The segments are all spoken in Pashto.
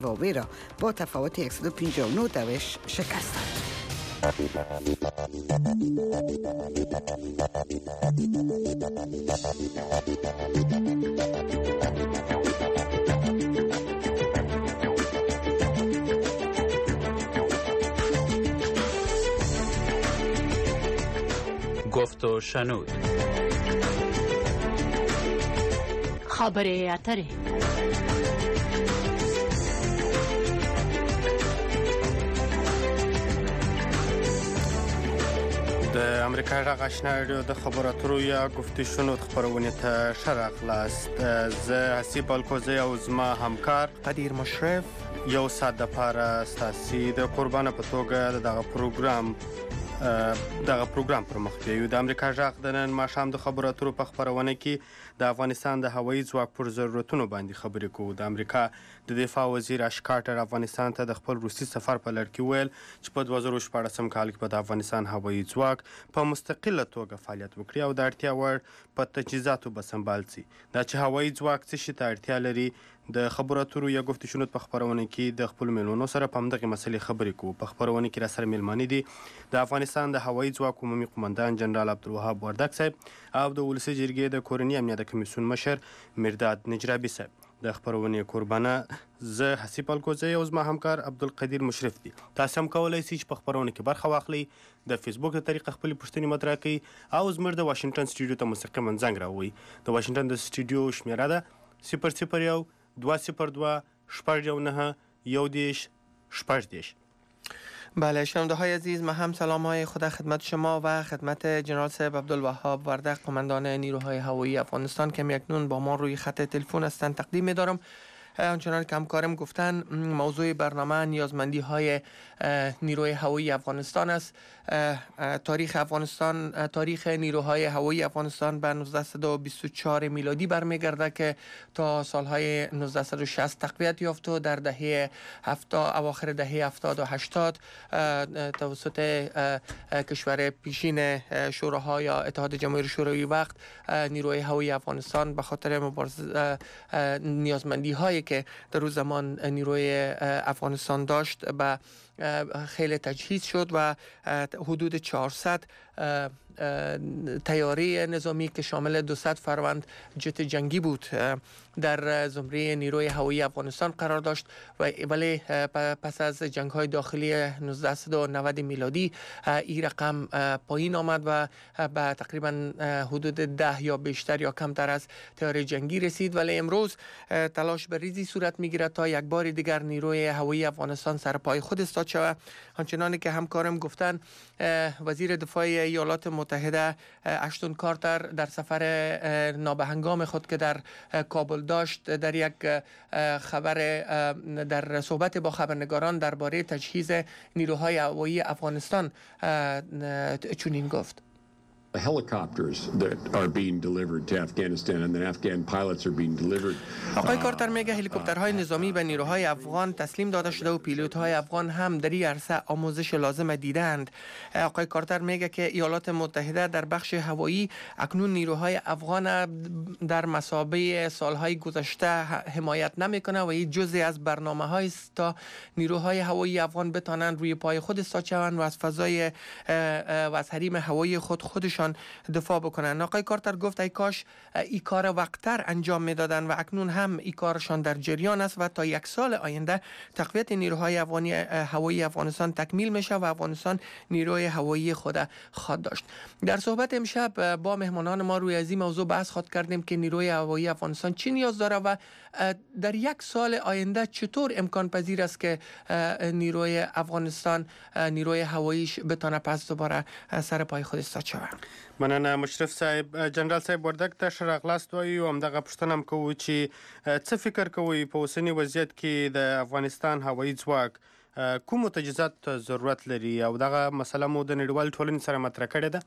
زیمبابوه را با تفاوت 159 دوش شکستند. گفت و شنود. خبر اتره. د امریکا غږ آشنا رادیو د خبرو اترو یا گفت شنود خبرونه ته شرق لاست. زه حسیب الکوزی او زما همکار قدیر مشرف یو ساعت د پاره ستاسي د قربانه په توګه دغه پروګرام پر مخ بیو. د امریکا غږ د نن ماښام د خبرو اترو په خبرونه کې د افغانستان د هوایي ځواک پر ضرورتونو باندې خبرې کوو. د امریکا د دفاع وزیر اش کارټر افغانستان ته د خپل روسي سفر په لړ کې ویل چې په 2014 کال کې په افغانستان هوایي ځواک په مستقله توګه فعالیت وکړي او د اړتیا وړ په تجهیزاتو به سمبال شي. دا چې هوایي ځواک څه شي ته اړتیا لري، د خبرو اترو یا گفت شنود په خبرونه کې د خپل میلمنو سره په همدغه مسلې خبرې کوو. په خبرونه کې را سره میلمانه دي د افغانستان د هوایي ځواک عمومي قومندان جنرال عبدالوهاب وردګ صاحب او د ولسي جرګې د کورني امنیت کمیسیون مشر مرداد نجرابي صاحب. د خبرونه قربانه زه حسیب الکوزی او زما همکار عبدالقدیر مشرف دي. تاسو هم کولای شئ چې په خبرونه کې برخه واخلئ، د فیسبوک له طریقه خپل پوښتنې مطرح کړئ او زموږ د واشنگټن سټوډیو ته مستقیما زنګ راوړئ. د واشنگټن د سټوډیو شمیره ده 001 202 619 11 بله. شنونده های عزیز، من هم سلام های خدا خدمت شما و خدمت جنرال صاحب عبدالوهاب وردق قماندان نیروهای هوایی افغانستان که اکنون با ما روی خط تلفن هستند تقدیم می دارم. آنچنان که همکارم گفتن موضوع برنامه نیازمندی های نیروی هوایی افغانستان است. تاریخ نیروهای هوایی افغانستان به 1924 میلادی برمیگرده که تا سالهای 1960 تقویت یافت و در اواخر دهه 70 و 80 توسط کشور پیشین شوراها یا اتحاد جماهیر شوروی وقت نیروی هوایی افغانستان به خاطر مبارزه نیازمندی هایی که در روز زمان نیروی افغانستان داشت به خیلی تجهیز شد و حدود 400 طیاره نظامی که شامل 200 فروند جت جنگی بود در زمره نیروی هوایی افغانستان قرار داشت ولی پس از جنگ های داخلی 1990 میلادی این رقم پایین آمد و به تقریبا حدود 10 یا بیشتر یا کمتر از طیاره جنگی رسید. ولی امروز تلاش به ریزی صورت میگیرد تا یک بار دیگر نیروی هوایی افغانستان سر پای خود استاد شود. همچنانی که همکارم گفتن وزیر دفاع ایالات متحده اشتون کارتر در سفر نابهنگام خود که در کابل داشت در یک در صحبت با خبرنگاران درباره تجهیز نیروهای هوایی افغانستان چنین گفت: The helicopters that are being delivered to Afghanistan and then Afghan pilots are being delivered. آقای کارتر میگه هلیکوپترهای نظامی به نیروهای افغان تسلیم داده شده و پیلوت‌های افغان هم در این عرصه آموزش لازم دیدند. آقای کارتر میگه که ایالات متحده در بخش هوایی اکنون نیروهای افغان در مثابه سالهای گذشته حمایت نمیکنه و این جزئی از برنامه‌های است تا نیروهای هوایی افغان بتانند روی پای خود ایستاد شوند و از فضای و از حریم هوایی خودشان دفاع بکنن. آقای کارتر گفت ای کاش این کار وقتر انجام میدادن و اکنون هم این کارشان در جریان است و تا یک سال آینده تقویت نیروهای هوایی افغانستان تکمیل میشه و افغانستان نیروی هوایی خود خواهد داشت. در صحبت امشب با مهمانان ما روی از این موضوع بحث خواهد کردیم که نیروی هوایی افغانستان چی نیاز داره و در یک سال آینده چطور امکان پذیر است که نیروی افغانستان نیروی هواییش بتونه پس دوباره سر پای خود ایستاد شود. مننه مشرف صاحب. جنرال صاحب وردګ ته ښه راغلاست وایو. همدغه پوښتنه هم کوو چې څه فکر کوئ په اوسني وضعیت کې د افغانستان هوایي ځواک کومو تجهیزات ته ضرورت لري او دغه مسله مو د نړیوالې ټولنې سره مطرح کړې ده؟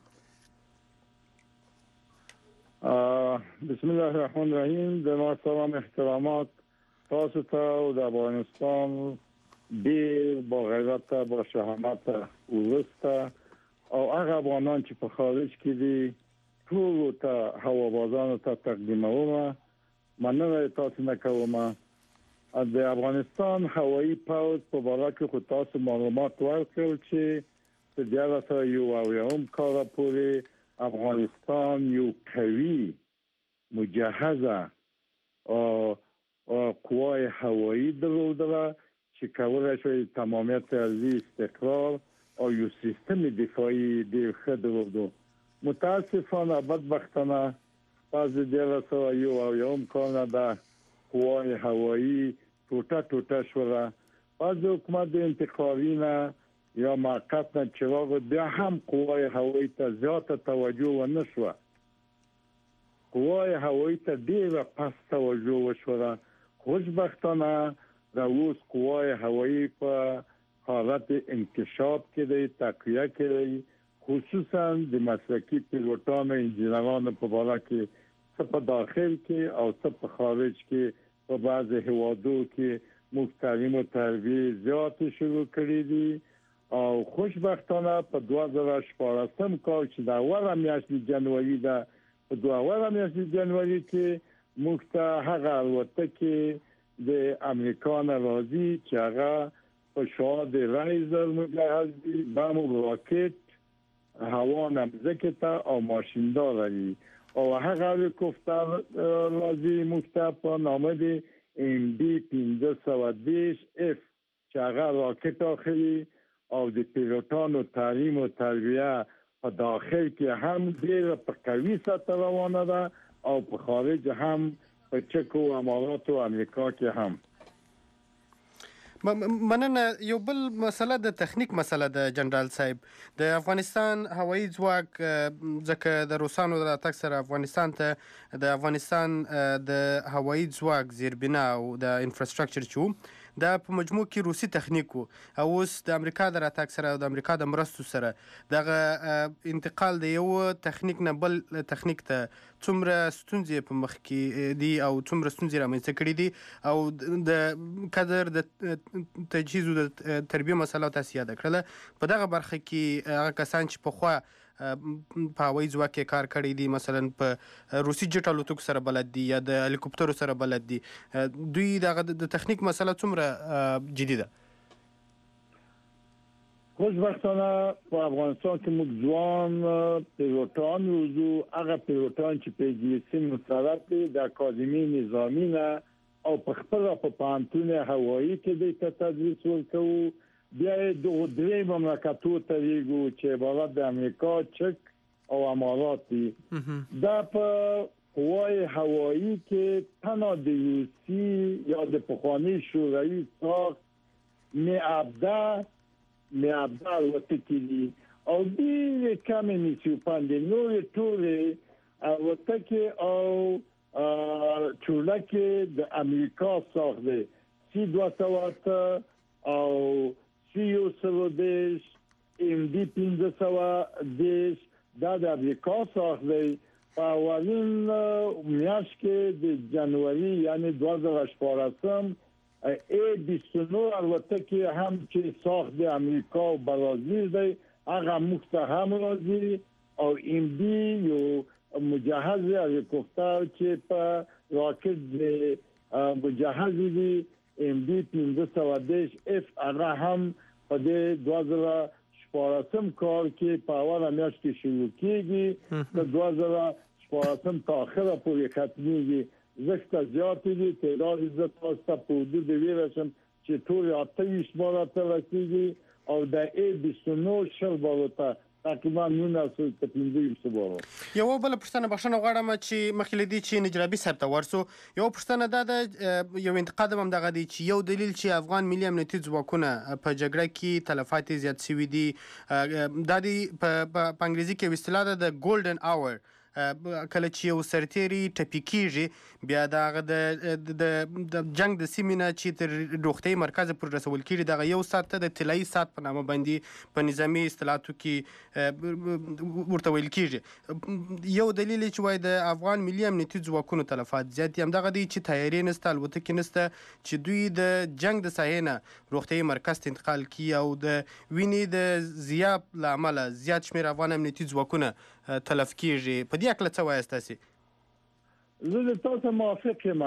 بسم الله الرحمن الرحیم. د ما تمام احترامات تاسو ته او د افغانستان ډېر با غیرت با شهامت ورسته او هغه افغانان چې په خارج کې دي ټول ته هوابازانو ته تقدیموم. مننه تاسو نه کوم د افغانستان هوایي پوځ په باره کې خو تاسو معلومات ورکړل چې په 2001 کال پورې افغانستان یو قوي مجهزه قوای هوایی درلودله چې کولای شي تمامیت ارضی استقرار او یو سیستم دفاعي ډېر ښه درلودو. متاسفانه بدبختانه پس د 2001 کال نه د قوای هوایی ټوټه شوه. پس د حکومت د انتقالي نه یا موقت نه چې بیا هم قوای هوایی ته زیاته توجه ونه شوه. قوای هوایی ته ډېره پس توجه وشوه. خوشبختانه د اوس قوای هوایی په حالت انکشاف کې دی، تقویه کې دی، خصوصا د مسلکي پیلوټانو انجینرانو په باره کې څه په داخل کې او څه په خارج کې په بعض هیوادو کې موږ تعلیم او تربیه زیات شروع کړی دي او خوشبختانه په 2014 کال چې د اوله میاشتې جنوري ده، په 2 میاشتې جنوري کې موږ ته هغه الوتکې د امریکا نه راځي چې هغه په شعاع د رایزر مجهز دي، بم او راکټ هوا نه مځکې ته او ماشیندار دي او هغه هلیکوپتر راځي موږ ته په نامه د MD 510 F چې هغه راکټ اخلي او د پیلوټانو تعلیم او تربیه په داخل کې هم ډېر په قوي سطح روانه ده او په خارج هم په چکو اماراتو امریکا کې هم. مننه. یو بل مسله د تخنیک مسله د جنرال صاحب د افغانستان هوایي ځواک ځکه د روسانو د راتګ سره افغانستان ته د افغانستان د هوایي ځواک زیربنا او د انفراستراکچر چې دا په مجموع کې روسي تخنیک او اوس د امریکا د راتګ سره او د امریکا د مرستو سره دغه انتقال د یو تخنیک نه بل تخنیک ته څومره ستونزې په مخ کې دي او څومره ستونزې رامنځته کړي دي او د قدر د تجهیز او د تربیه مسله تاسو یاد کړله په دغه برخه کې هغه کسان چې په خوا په هوایي ځواک کې کار کړی دي مثلا په روسي جټ الوتکو سره بلد دي یا د هلیکوپترو سره بلد دي، دوی دغه د تخنیک مسله څومره جدي ده؟ خوشبختانه په افغانستان کې موږ ځوان پیلوټان روزو، هغه پیلوټان چې په انګلیسي مستعد دي د اکاډمي نظامي نه او په خپل په پانتون هوایی کې د تدریس ورکوي. بیا د درې مملکتو ته لیږو چې عبارت د امریکا، چک او امارات دي. دا په قوای هوایی کې تنها د روسي یا د پخواني شوروي ساخت میابده الوتکې دي او ډېرې کمې میسیوپاندې نورې ټولې الوتکې او چورلکې د امریکا ساخت دی. C-208 او C-110 MD 510 دا د امریکا ساخت دی. په اولین میاشت کې د جنوري یعنی 2014 A-29 الوتکې هم چې ساخت د امریکا او برازیل دی هغه موږ ته هم راځي او MD یو مجهز هلیکوپتر چې په راکټ د مجهز دي MD 510 F هغه هم په دې 2014 کال کې په اوله میاشت کې شروع کېږي د 2014 په اخره پورې ختمېږي. زښته زیاتې دي، تعداد زه تاسو ته په حدود ویرشم چې ټول 28 باره ته رسېږي او د A-29 شل بارو ته تقریبا 1915 بارو. یو بل پوښتنه بخښنه غواړم چې مخکې له دې چې نجرابي صاحب ته ورسو، یو پوښتنه دا ده یو انتقاد هم دغه دی چې یو دلیل چې افغان ملي امنیتي ځواکونه په جګړه کې تلفات زیات شوي دي دا دی په انګریزي کې اصطلاح ده د ګولډن اور، کله چې یو سرتیری ټپي کېږي بیا دغه د جنگ د سیمې نه چې تر روغتیايي مرکز پورې رسول کېږي دغه یو ساعت ته د طلایي ساعت په نامه باندې په نظامي اصطلاحاتو کې ورته ویل کېږي. یو دلیل چې وایي د افغان ملي امنیتي ځواکونو تلفات زیات دي همدغه دی چې تیارې نشته، الوتکې نشته چې دوی د جنگ د ساحې نه روغتیايي مرکز ته انتقال کړي او د وینې د ضیاع له امله زیات شمېر افغان امنیتي ځواکونه تلف کېږي. په دې اړه څه وایاست تاسې؟ زه د تاسو موافق یم.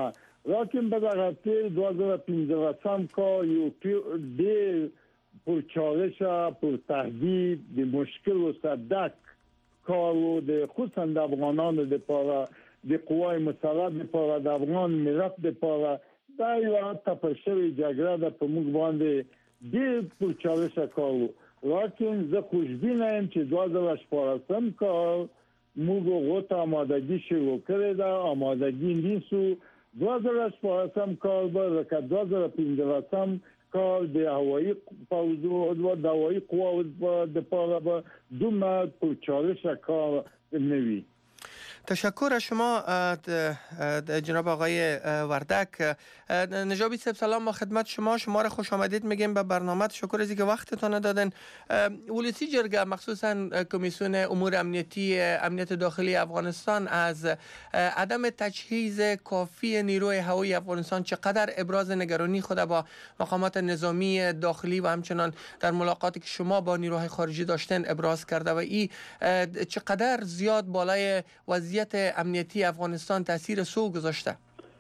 لیکن به دقیقه 2015 که دیر پر چالش پر تهدید د مشکل و صدق کارو د خصوصا د افغانانو د پاره د قوای مسلح د پاره د افغان ملت د پاره دا یو تپشوی جګړه د په موږ باندې د پر چالش کارو لیکن زه خوشبینه یم چې 2014 کال موږ غوته آمادگی شروع کړی دا آمادگی نیسو 2014 کال به که 2015 کال د هوایی پوځو او د هوایی قواو د پاره به دومره پر چالش کار نوی. تشکر از شما جناب آقای وردک. نجابی صاحب سلام با خدمت شما را خوش آمدید میگیم به برنامه. تشکر از اینکه وقتتان دادن. ولسی جرگه مخصوصا کمیسیون امور امنیت داخلی افغانستان از عدم تجهیز کافی نیروی هوایی افغانستان چقدر ابراز نگرانی خود با مقامات نظامی داخلی و همچنان در ملاقاتی که شما با نیروهای خارجی داشتن ابراز کرده و این چقدر زیاد بالای وضعیت امنیتی افغانستان تاثیر سو گذاشته؟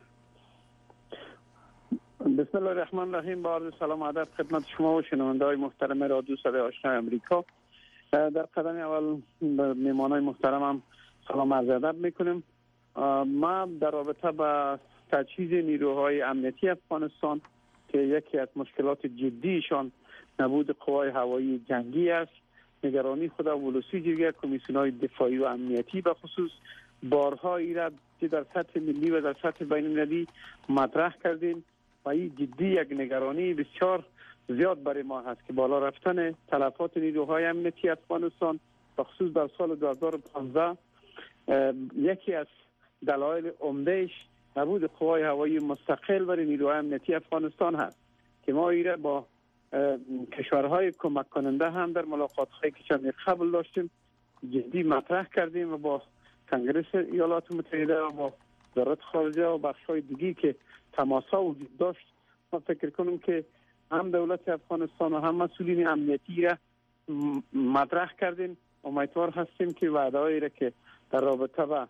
بسم الله الرحمن الرحیم. با عرض سلام و ادب خدمت شما و شنونده‌های محترم رادیو صدای آشنای آمریکا. در قدم اول به میهمانای محترمم سلام عرض ادب میکنیم. ما در رابطه با تجهیز نیروهای امنیتی افغانستان که یکی از مشکلات جدیشان نبود قوای هوایی جنگی است، نگرانی خود ولسی جرگه کمیسیون‌های دفاعی و امنیتی به خصوص بارها ایراد که در سطح ملی و در سطح بین‌المللی مطرح کردیم و این جدی یک نگرانی بسیار زیاد برای ما هست که بالا رفتن تلفات نیروهای امنیتی افغانستان به خصوص در سال 2015 یکی از دلایل عمدهش نبود قوای هوایی مستقل برای نیروهای امنیتی افغانستان هست که ما ایراد با کشورهای کمک کننده هم در ملاقات‌های که چند قبل داشتیم جدی مطرح کردیم و با کنگره ایالات متحده و با وزارت خارجه و بخش‌های دیگی که تماس‌ها وجود داشت ما فکر کنم که هم دولت افغانستان و هم مسئولین امنیتی را مطرح کردیم. امیدوار هستیم که وعده‌هایی را که در رابطه با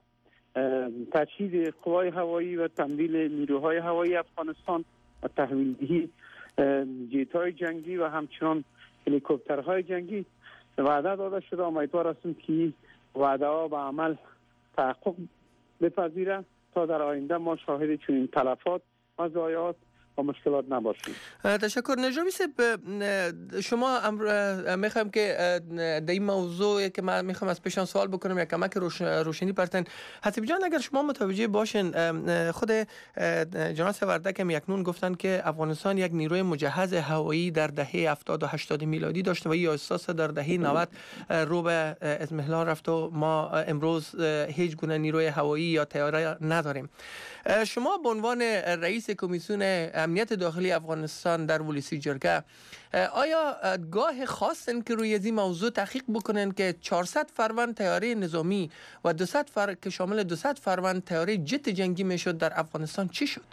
تجهیز قوای هوایی و تمویل نیروهای هوایی افغانستان و تحویل جیت‌های جنگی و همچنان هلیکوپترهای جنگی وعده داده شده. امیدوار هستیم که وعده‌ها به عمل تحقق بپذیره تا در آینده ما شاهد چنین تلفات و ضایعات و مشکلات نباشیم. تشکر. نجابی صاحب شما میخوام که در این موضوع که من میخوام از پیشان سوال بکنم یا کمک روشنی پرتن. حسیب جان اگر شما متوجه باشین خود جناب وردک هم یکنون گفتن که افغانستان یک نیروی مجهز هوایی در دهه 70 و 80 میلادی داشته و این احساس در دهه 90 رو به اضمحلال رفت و ما امروز هیچ گونه نیروی هوایی یا طیاره نداریم. شما به عنوان رئیس کمیسیون امنیت داخلی افغانستان در ولسی جرگه آیا گاه خواستن که روی این موضوع تحقیق بکنن که 400 فروند طیاره نظامی و 200 که شامل 200 فروند طیاره جت جنگی میشد در افغانستان چی شد؟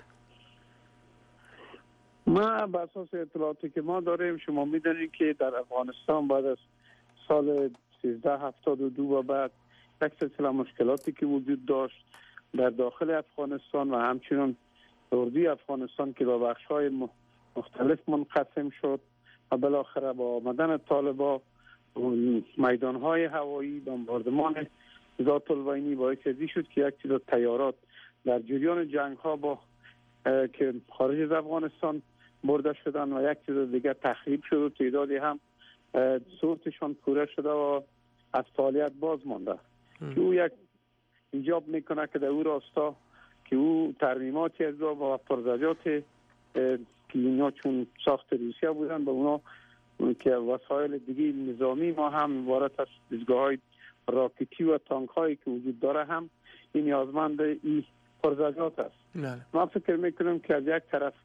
ما بر اساس اطلاعاتی که ما داریم شما میدونید که در افغانستان بعد از سال 1372 و بعد یک سلسله مشکلاتی که وجود داشت در داخل افغانستان و همچنان اردوی افغانستان که با بخش‌های مختلف منقسم شد و بالاخره با آمدن طالبان میدان‌های هوایی بمباردمان ذات البینی باعث شد که یک تعداد طیارات در جریان جنگ‌ها با که خارج از افغانستان برده شدن و یک تعداد دیگر تخریب شد و تعدادی هم صورتشان پوره شده و از فعالیت باز مانده که او یک ایجاب میکنه که در او راستا که او ترمیماتی از با پرزجات که اینا چون ساخت روسیه بودن به اونا که وسایل دیگه نظامی ما هم وارد از دستگاه‌های راکتی و تانک هایی که وجود داره هم این نیازمند این پرزجات است. من فکر میکنم که از یک طرف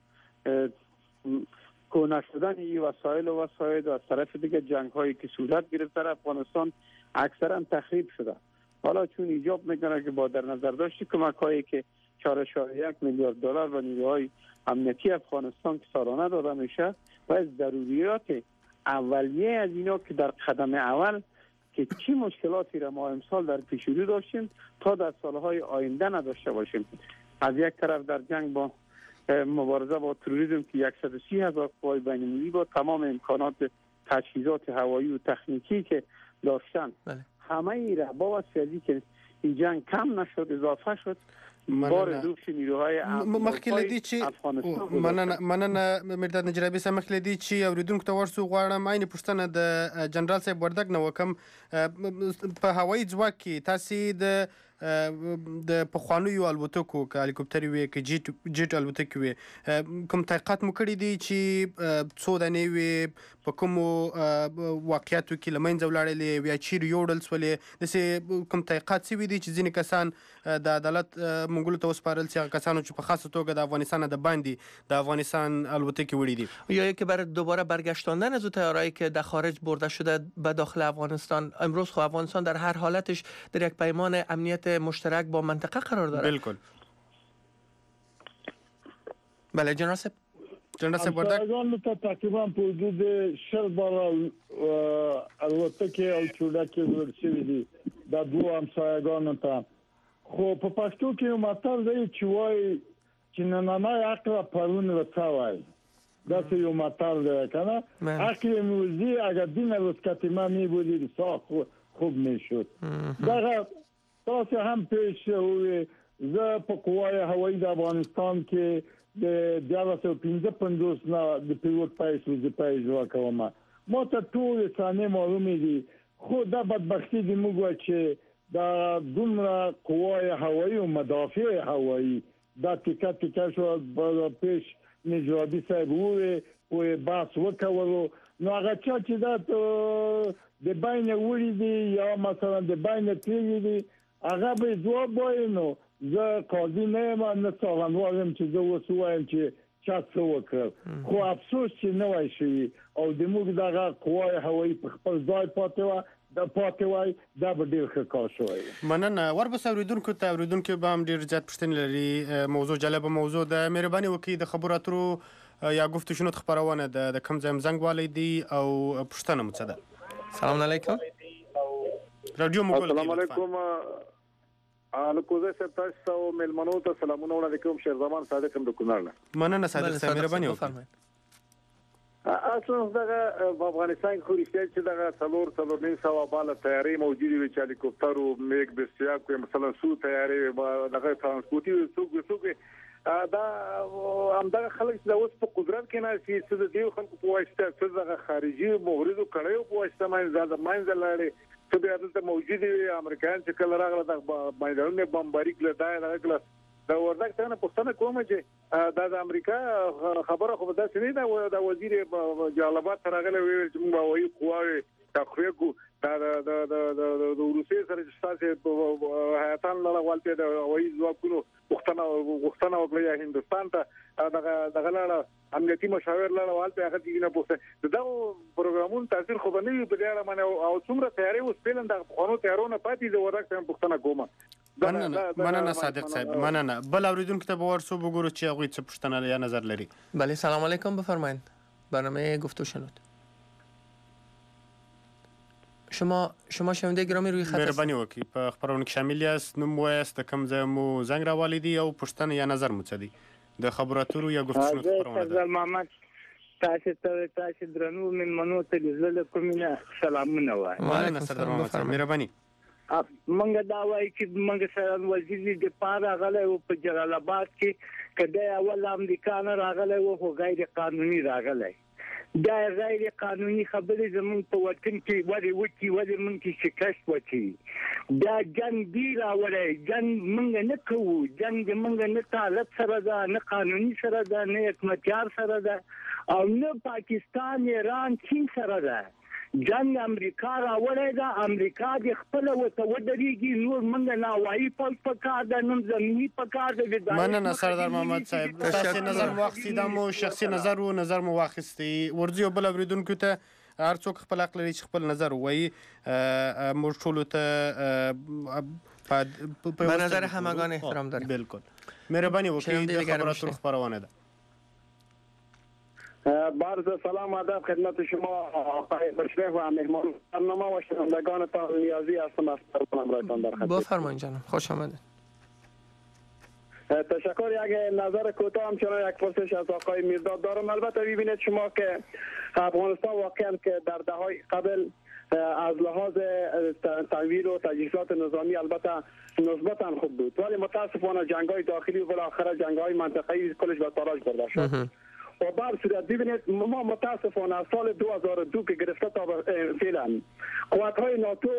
کهنه شدن این وسایل و از طرف دیگه جنگ هایی که صورت گرفت در افغانستان اکثرا تخریب شده. حالا چون ایجاب میکنه که با در نظر داشتی کمک هایی که 4.1 میلیارد دلار و نیروهای امنیتی افغانستان که سالانه داده میشه و از ضروریات اولیه از اینا که در قدم اول که چی مشکلاتی را ما امسال در پیش رو داشتیم تا در سالهای آینده نداشته باشیم. از یک طرف در جنگ با مبارزه با تروریسم که 130,000 قوای بین‌المللی با تمام امکانات تجهیزات هوایی و تکنیکی که داشتن همه ای را با واسطه که این جنگ کم نشد اضافه شد بار دوش نیروهای مخکې چې مننه مرداد نجرابي صاحب مخکې دی چې اوریدونکو ته ورسو غواړم عین پوښتنه د جنرال صاحب وردګ نه وکم په هوایي ځواک کې تاسو د پخوانیو الوتکو که هلیکوپتر وي که جیټ الوتکې وي کوم تحقیقات مو کړي دي چې څو دانې وي په کومو واقعیاتو کې له منځه ولاړلې یا چیرې یوړل سولې داسې کوم تحقیقات شوي دي چې ځینې کسان د عدالت منګولو ته وسپارل چې هغه کسانو چې په خاصه توګه د افغانستان د باندې د افغانستان الوتکې وړي دي یا که برای دوباره برگشتاندن از طیارهایی که در خارج برده شده به داخل افغانستان امروز خب افغانستان در هر حالتش در یک پیمان امنیت مشترک با منطقه قرار داره. بالکل. بله جنرال صاحب وردک تقریبا حدود 60 بار الوتکه او چودکه ورسېدي دي د دوه همسایگانو ته خو په پښتو کې مطلب دی چې وای چې نننۍ عقل پرون وڅوای دا یو مطلب دی کنه عقل موزی اگر دین الوتکه ما میبودی ساخت خوب میشد دا تاسو هم پیش وي زه په قوای هوایی د افغانستان کې د 1955 نه د پیلوټ پایس وظیفه اجرا کوم ما ته ټول ثاني معلومه دي خو دا بدبختی دی موږ چې دا دومره قوای هوایی او مدافع هوایی دا ټیکا شو پیش نجرابي صاحب وي باس وکولو نو هغه چې دا د باینه وړي دي یا مثلا د باینه تیری دي هغه به ځواب وایي نو زه قاضي نه یم نه څارنوال چې زه اوس وایم چې چا څه وکړ خو افسوس چې نه وای شوي او د موږ دغه قوای هوایی په خپل ځای پاتې وای دا به ډېر ښه کار شوی مننه ورپسې اوریدونکو ته اوریدونکو به هم ډېر زیات پوښتنې لري موضوع جالبه موضوع ده مهرباني وکړئ د خبرو اترو یا گفت و شنود خبرونه د کم ځایم زنګ والی دی او پوښتنه مو څه ده سلام علیکم رادیو مو السلام علیکم الکوزه صاحب تاسو ملمنو ته سلامونه وړاندې کوم شیرزمان صادق هم د کونړ نه مننه صادق صاحب مهرباني وکړئ اصلا دغه په افغانستان کې خو رښتیا چې دغه څلور نیم سوه بالا تیارې موجودې وي چې هلیکوپټر او میګ بسیا کوي مثلا سو تیارې دغه ترانسپورتي څوک دا همدغه خلک چې اوس په قدرت کې نه شي چې د دې خلکو په واسطه څه دغه خارجي مغرضو کړیو په واسطه منځ لاري چې د دې موجود وي امریکایان چې کله راغله د باندې بمباری کړه دا دا وردک څنګه پښتنه کوم چې دا د امریکا خبره خو دا سړي دا د وزیر جالبات راغله ویل چې موږ وایي قواوي تخریب دا د روسي سره چې تاسو هیاتان له غوالته د وایي ځواکونو وختنه وکړه هندستان ته دغه لاله امنیتي مشاور لاله والته هغه دي نه پوښتنه دا پروګرامون تاثیر خو نه وي په اړه باندې او څومره تیاری اوس پیلن د قانون تیارونه پاتې د وردک څخه پوښتنه کومه مننه صادق صاحب مننه بل اوریدونکو ته به ورسو بګورو چې هغه څه پوښتنه یا نظر لري بله سلام علیکم بفرمایید برنامه گفت و شنود شما شنونده گرامی روی خط مهربانی وکړئ په خبرونه کې شامل یاست نوم وایاست د کوم ځای مو زنګ راوالی دی او پوښتنه یا نظر مو څه دی د خبرو اترو یا گفت و شنود خبرونه ده محمد تاسو درنو ملمنو ته زله کومه سلامونه وایم وعلیکم السلام مهرباني منګه دا وایي چې منګه سره وزیر د پاره غلې او په جلال آباد کې کله اول امریکا نه راغلی او خو غیر قانوني راغلی دا غیر قانوني خبرې زمون په وطن کې ولې مونږ کې شکست وکړي دا جنگ دی راوړی جنگ مونږ نه کوو جنگ مونږ نه طالب سره ده نه قانوني سره ده نه حکمتیار سره ده او نه پاکستان ایران چین سره ده جنگ امریکا راوړی دا امریکا د خپل وته ودرېږي نور موږ نه وایي په کار د نن زمینی په کار د مننه سردار محمد صاحب شخصي نظر واخیستی دا مو شخصي نظر مو واخیستی ورځي بل اوریدونکو ته هر څوک خپل حق لري چې خپل نظر وایي موږ ټول ته به نظر همگان احترام داریم بالکل مهرباني وکړئ د خبراتو خبرونه ده بارز سلام ادب خدمت شما آقای مشرف و مهمان برنامه و شنوندگانتان نیازی هستم از پرسنم رایتان در خدمت بفرمایید جناب خوش آمدید تشکر. یک نظر کوتاه همچنان یک پرسش از آقای میرداد دارم. البته ببینید شما که افغانستان واقعا که در دههای قبل از لحاظ تحویل و تجهیزات نظامی البته نسبتا خوب بود، ولی متاسفانه جنگ‌های داخلی و بالاخره جنگ‌های منطقه‌ای کلش به تاراج برده شد. و بر صورت ببینید ما متاسفانه از سال 2002 که گرفته تا فعلا قوت‌های ناتو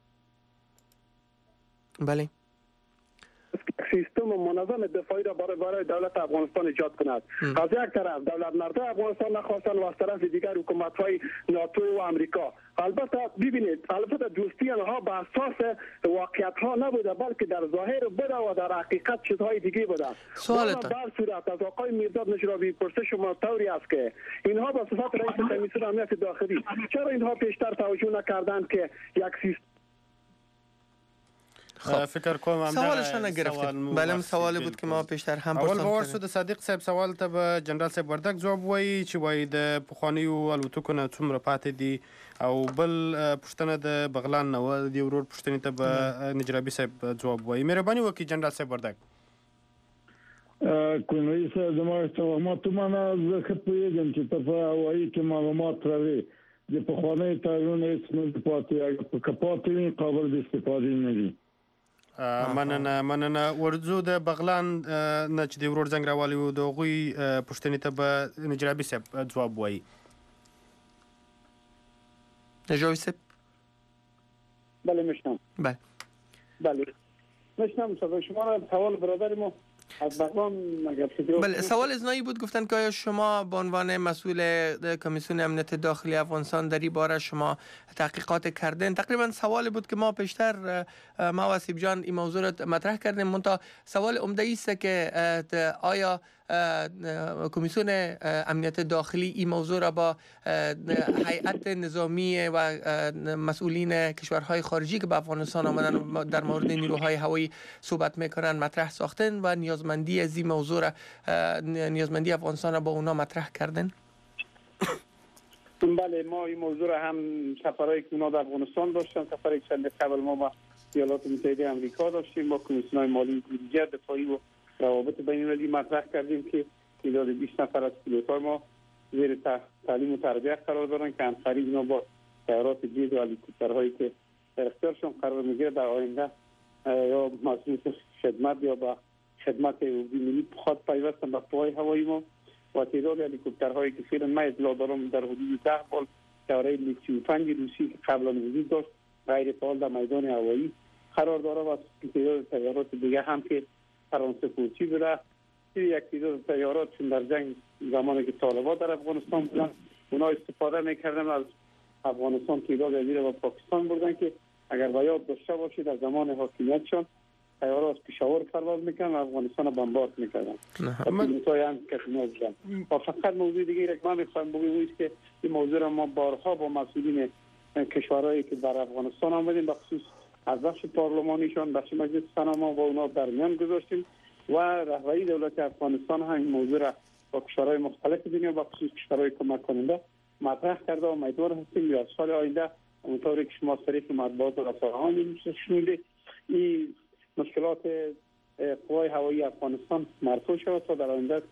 بله سیستم منظم دفاعی را برای دولت افغانستان ایجاد کند. از یک طرف دولت مردم افغانستان نخواستن و از طرف دیگر حکومت‌های ناتو و آمریکا. البته ببینید البته دوستی آنها به اساس واقعیت‌ها نبوده بلکه در ظاهر بوده و در حقیقت چیزهای دیگه بوده. سوالت در صورت از آقای میرداد نشرابی پرسش شما طوری است که اینها به صفت رئیس کمیسیون امنیت داخلی چرا اینها پیشتر توجه نکردند که یک سیستم فکر کنم سوالش نگرفتیم. بله سوالی بود که ما پیشتر هم اول باور شد صادق صاحب سوال ته به جنرال صاحب وردک جواب وایي چې وایي د پخوانیو الوتکو نه څومره پاتې دي او بل پوښتنه د بغلان نه د ورور پوښتنې ته به نجرابي صاحب جواب وایي. مهرباني وکړئ جنرال صاحب وردک. کونوي صاحب زما معلومات منه زه ښه پوهېږم چې ته په هوایي کې معلومات لرې د پخوانیو تایرونو هېڅ نه دي پاتې که پاتې وي قابل د استفادې نه دي. مننه ورځو د بغلان نه چې د ورور زنګ راوالی و د هغوی پوښتنې ته به نجرابي صاحب جواب وایي. نجرابي صاحب بله میشنم. بله میشنم. شما را سوال برادر ما از بغلان بله سوال ازنایی بود. گفتن که آیا شما به عنوان مسئول کمیسیون امنیت داخلی افغانستان در این باره شما تحقیقات کردین؟ تقریبا سوالی بود که ما پیشتر ما و سیب جان این موضوع را مطرح کردیم. منتها سوال عمده است که آیا کمیسیون امنیت داخلی این موضوع را با هیئت نظامی و مسئولین کشورهای خارجی که به افغانستان آمدن در مورد نیروهای هوایی صحبت میکنن مطرح ساختن و نیازمندی از این موضوع را نیازمندی افغانستان را با اونا مطرح کردن؟ بله ما این موضوع را هم سفرهایی که اونا در افغانستان داشتن، سفری چند قبل ما با ایالات متحده آمریکا داشتیم با کمیسیون‌های مالی بودجه دفاعی و روابط بین‌المللی مطرح کردیم که تعداد 20 نفر از پیلوت‌های ما زیر تعلیم و تربیت قرار دارن که همکاری اینا با طیارات جدید و هلیکوپترهایی که در اختیارشون قرار میگیره در آینده یا مسئول خدمت یا با خدمت ملی خود پیوستن به قوای هوایی ما و تعداد هلیکوپترهایی که فعلا من اطلاع دارم در حدود 10 بال طیاره میگ 35 روسی که قبلا وجود داشت غیر فعال در میدان هوایی قرار داره و تعداد طیارات دیگه هم که فرانسه کوچی بوده. یک تعداد طیارات چون در جنگ زمانی که طالبان در افغانستان بودن اونا استفاده میکردن از افغانستان تعداد ازیر و پاکستان بردن که اگر به یاد داشته باشید در زمان حاکمیتشان طیارات از پشاور پرواز میکنن و افغانستان بمبارد میکردن. پیلوتای هم که بودن. و فقط موضوع دیگه که من میخوایم بگم است که این موضوع را ما بارها با مسئولین کشورهایی که در افغانستان آمدیم به خصوص از بخش پارلمانیشان بخش مجلس سنا با اونا در میان گذاشتیم و رهبری دولت افغانستان هم این موضوع را با کشورهای مختلف دنیا با خصوص کشورهای کمک کننده مطرح کرده و امیدوار هستیم یا سال آینده اونطوری که شما صریح مطبوعات و رسانه‌ها شنیده این مشکلات قوای هوایی افغانستان مرفوع شود تا در آینده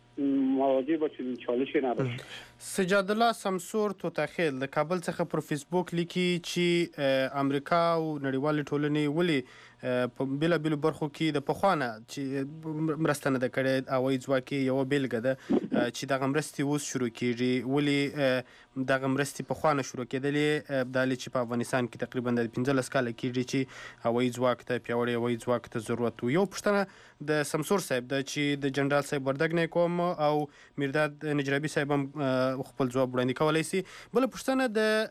مواجه با چنین چالشی نباشه. سجاد الله سمسور توتاخیل د کابل څخه پر فیسبوک لیکي چې امریکا او نړیوالې ټولنې ولې په بیلابیلو برخو کې د پخوانه چې مرسته نه ده کړې هوایي ځواک یې یوه بیلګه ده چې دغه مرستې اوس شروع کېږي ولې دغه مرستې پخوانه شروع کېدلې دا چې په افغانستان کې تقریبا د 15 کاله کېږي چې هوایي ځواک ته پیاوړی هوایي ځواک ته ضرورت و. یو پوښتنه د سمسور صاحب ده چې د جنرال صاحب وردګ نه کوم او میرداد نجرابي صاحب هم خپل ځواب وړاندې کولی سي. بله پوښتنه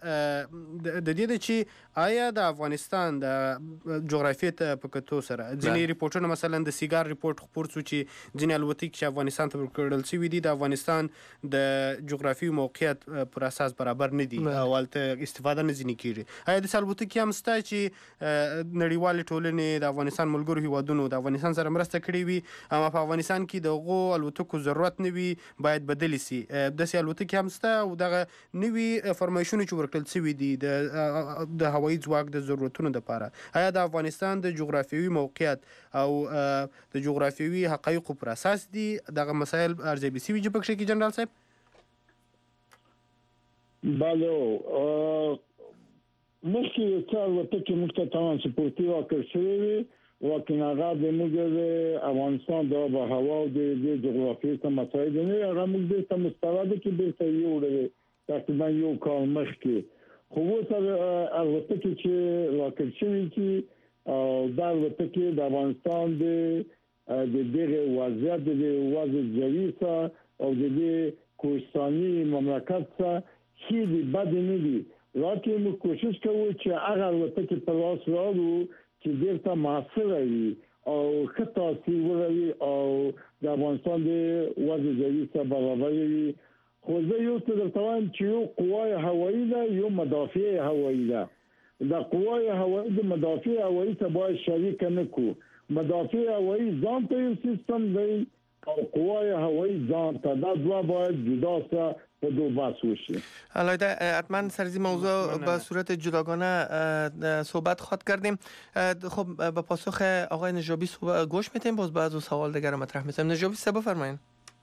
د دې ده چې آیا د افغانستان د جغرافیې ته په کتو سره ځینې ریپورټونه مثلا د سیګار ریپورټ خپور شو چې ځینې الوتکې چې افغانستان ته ورکړل شوي دي د افغانستان د جغرافیوي موقعیت پر اساس برابر نه دي او هلته استفاده نه ځینې کېږي. آیا داسې الوتکې هم شته چې نړیوالې ټولنې د افغانستان ملګرو هیوادونو د افغانستان سره مرسته کړې وي اما په افغانستان کې د هغو الوتکو ضرورت نه وي باید بدلې سي؟ داسې الوتکې هم شته او دغه نوي فرمایشونه چې ورکړل شوي دي د هوایي ځواک د ضرورتونو دپاره آیا د افغانستان د جغرافیوي موقعیت او د جغرافیوي حقایقو پر اساس دي دغه مسایل ارزیابي شوي چې پکې کې جنرال صاحب. بله مخکې چې الوتکې موږ ته تمام سپورتي راکړل شوې وي واکن هغه د موږ د افغانستان د آب و هوا او د جغرافیې څخه مسایل نه هغه موږ ته مستند کې بیرته یوړل تقریبا یو کال مخکې خو اوس الوتکې چې راکړل شوې چې دا الوتکې د افغانستان د دغه وضعیت د وضع جوي او د کوهستاني مملکت څخه هیڅ بد نه دي راکې موږ کوشش کوو چې هغه الوتکې په لاس راوړو چې ډېر معاصره وي او ښه تاثیر ولري او د افغانستان د وضع جوي څخه برابر وي. خو زه یو څه درته وایم چې یو قوای هوایي ده یو مدافع هوایي ده. د قوای هوایي د مدافع هوایي ته باید شریک نه کو. مدافع هوایي ځان ته یو سیستم دی او قوای هوایی ځان ته دا دوه باید جدا سه و دو بحث وشي. الایده حتما سر از این موضوع به صورت جداگانه صحبت خواهد کردیم. خب به پاسخ آقای نجابی گوش میتیم باز بعض سوال دیگر مطرح می‌کنیم. نجابی سه بفرمایید.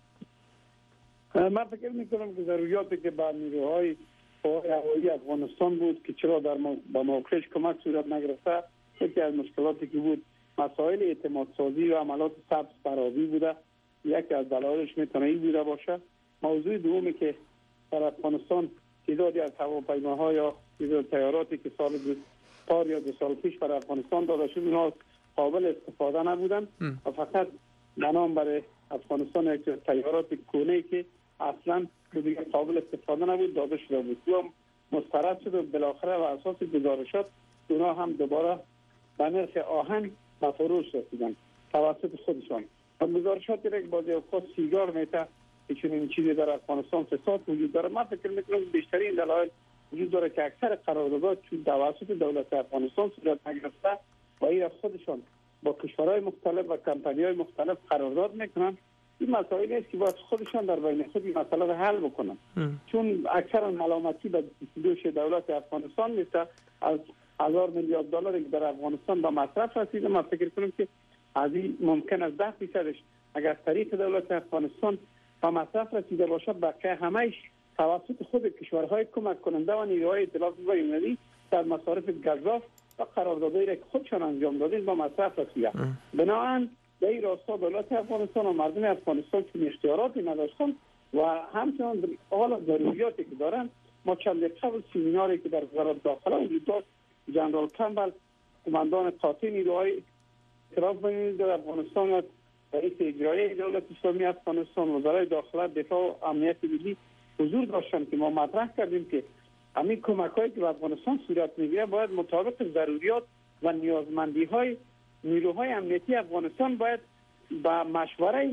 من فکر میکنم که ضروریاتی که به نیروهای هوایی افغانستان بود که چرا با موقعش کمک صورت نگرفته، یکی از مشکلاتی که بود مسائل اعتماد سازی و عملات سبز فرابی بوده. یکی از دلایلش میتونه این بوده باشه. موضوع دومی که در افغانستان تعدادی از هواپیماها یا طیاراتی که پار یا 2 سال پیش برای افغانستان داده شد اونها قابل استفاده نبودن و فقط بنام برای افغانستان یک طیارات کونه‌ای که اصلا دیگه قابل استفاده نبود داده شده بود و مسترد شد و بالاخره و اساس گزارشات اونها هم دوباره به نرخ آهن به فروش رسیدن توسط خودشان. و گزارشات یک بازی اوقات سیگار میته که چنین چیزی در افغانستان فساد وجود داره. من فکر میکنم بیشترین دلایل وجود داره که اکثر قراردادات توسط دولت افغانستان صورت نگرفته و این خودشان با کشورهای مختلف و کمپانی‌های مختلف قرارداد میکنن. این مسائلی است که باید خودشان در بین خود این مسئله رو حل بکنن. چون اکثرا ملامتی به دوش دولت افغانستان میشه از 1000 میلیارد دلاری که در افغانستان به مصرف رسیده. من فکر کنم که از این ممکن است 10% اگر طریق دولت افغانستان به مصرف رسیده باشه بقیه همهش توسط خود کشورهای کمک کننده و نیروهای ائتلاف بین‌المللی در مصارف گزاف و قراردادهایی که خودشان انجام دادن با مصرف رسیده. بنابراین در این راستا دولت افغانستان و مردم افغانستان چون اختیاراتی نداشتن و همچنان حال ضروریاتی که دارن. ما چند قبل سمیناری که در وزارت داخله وجود داشت جنرال کمبل قماندان قاطع نیروهای ائتلاف بین‌المللی در افغانستان و رئیس اجرایی دولت اسلامی افغانستان وزرای داخله دفاع و امنیت ملی حضور داشتن که ما مطرح کردیم که همین کمک‌هایی که به افغانستان صورت میگیره باید مطابق ضروریات و نیازمندی‌های نیروهای امنیتی افغانستان باید با مشوره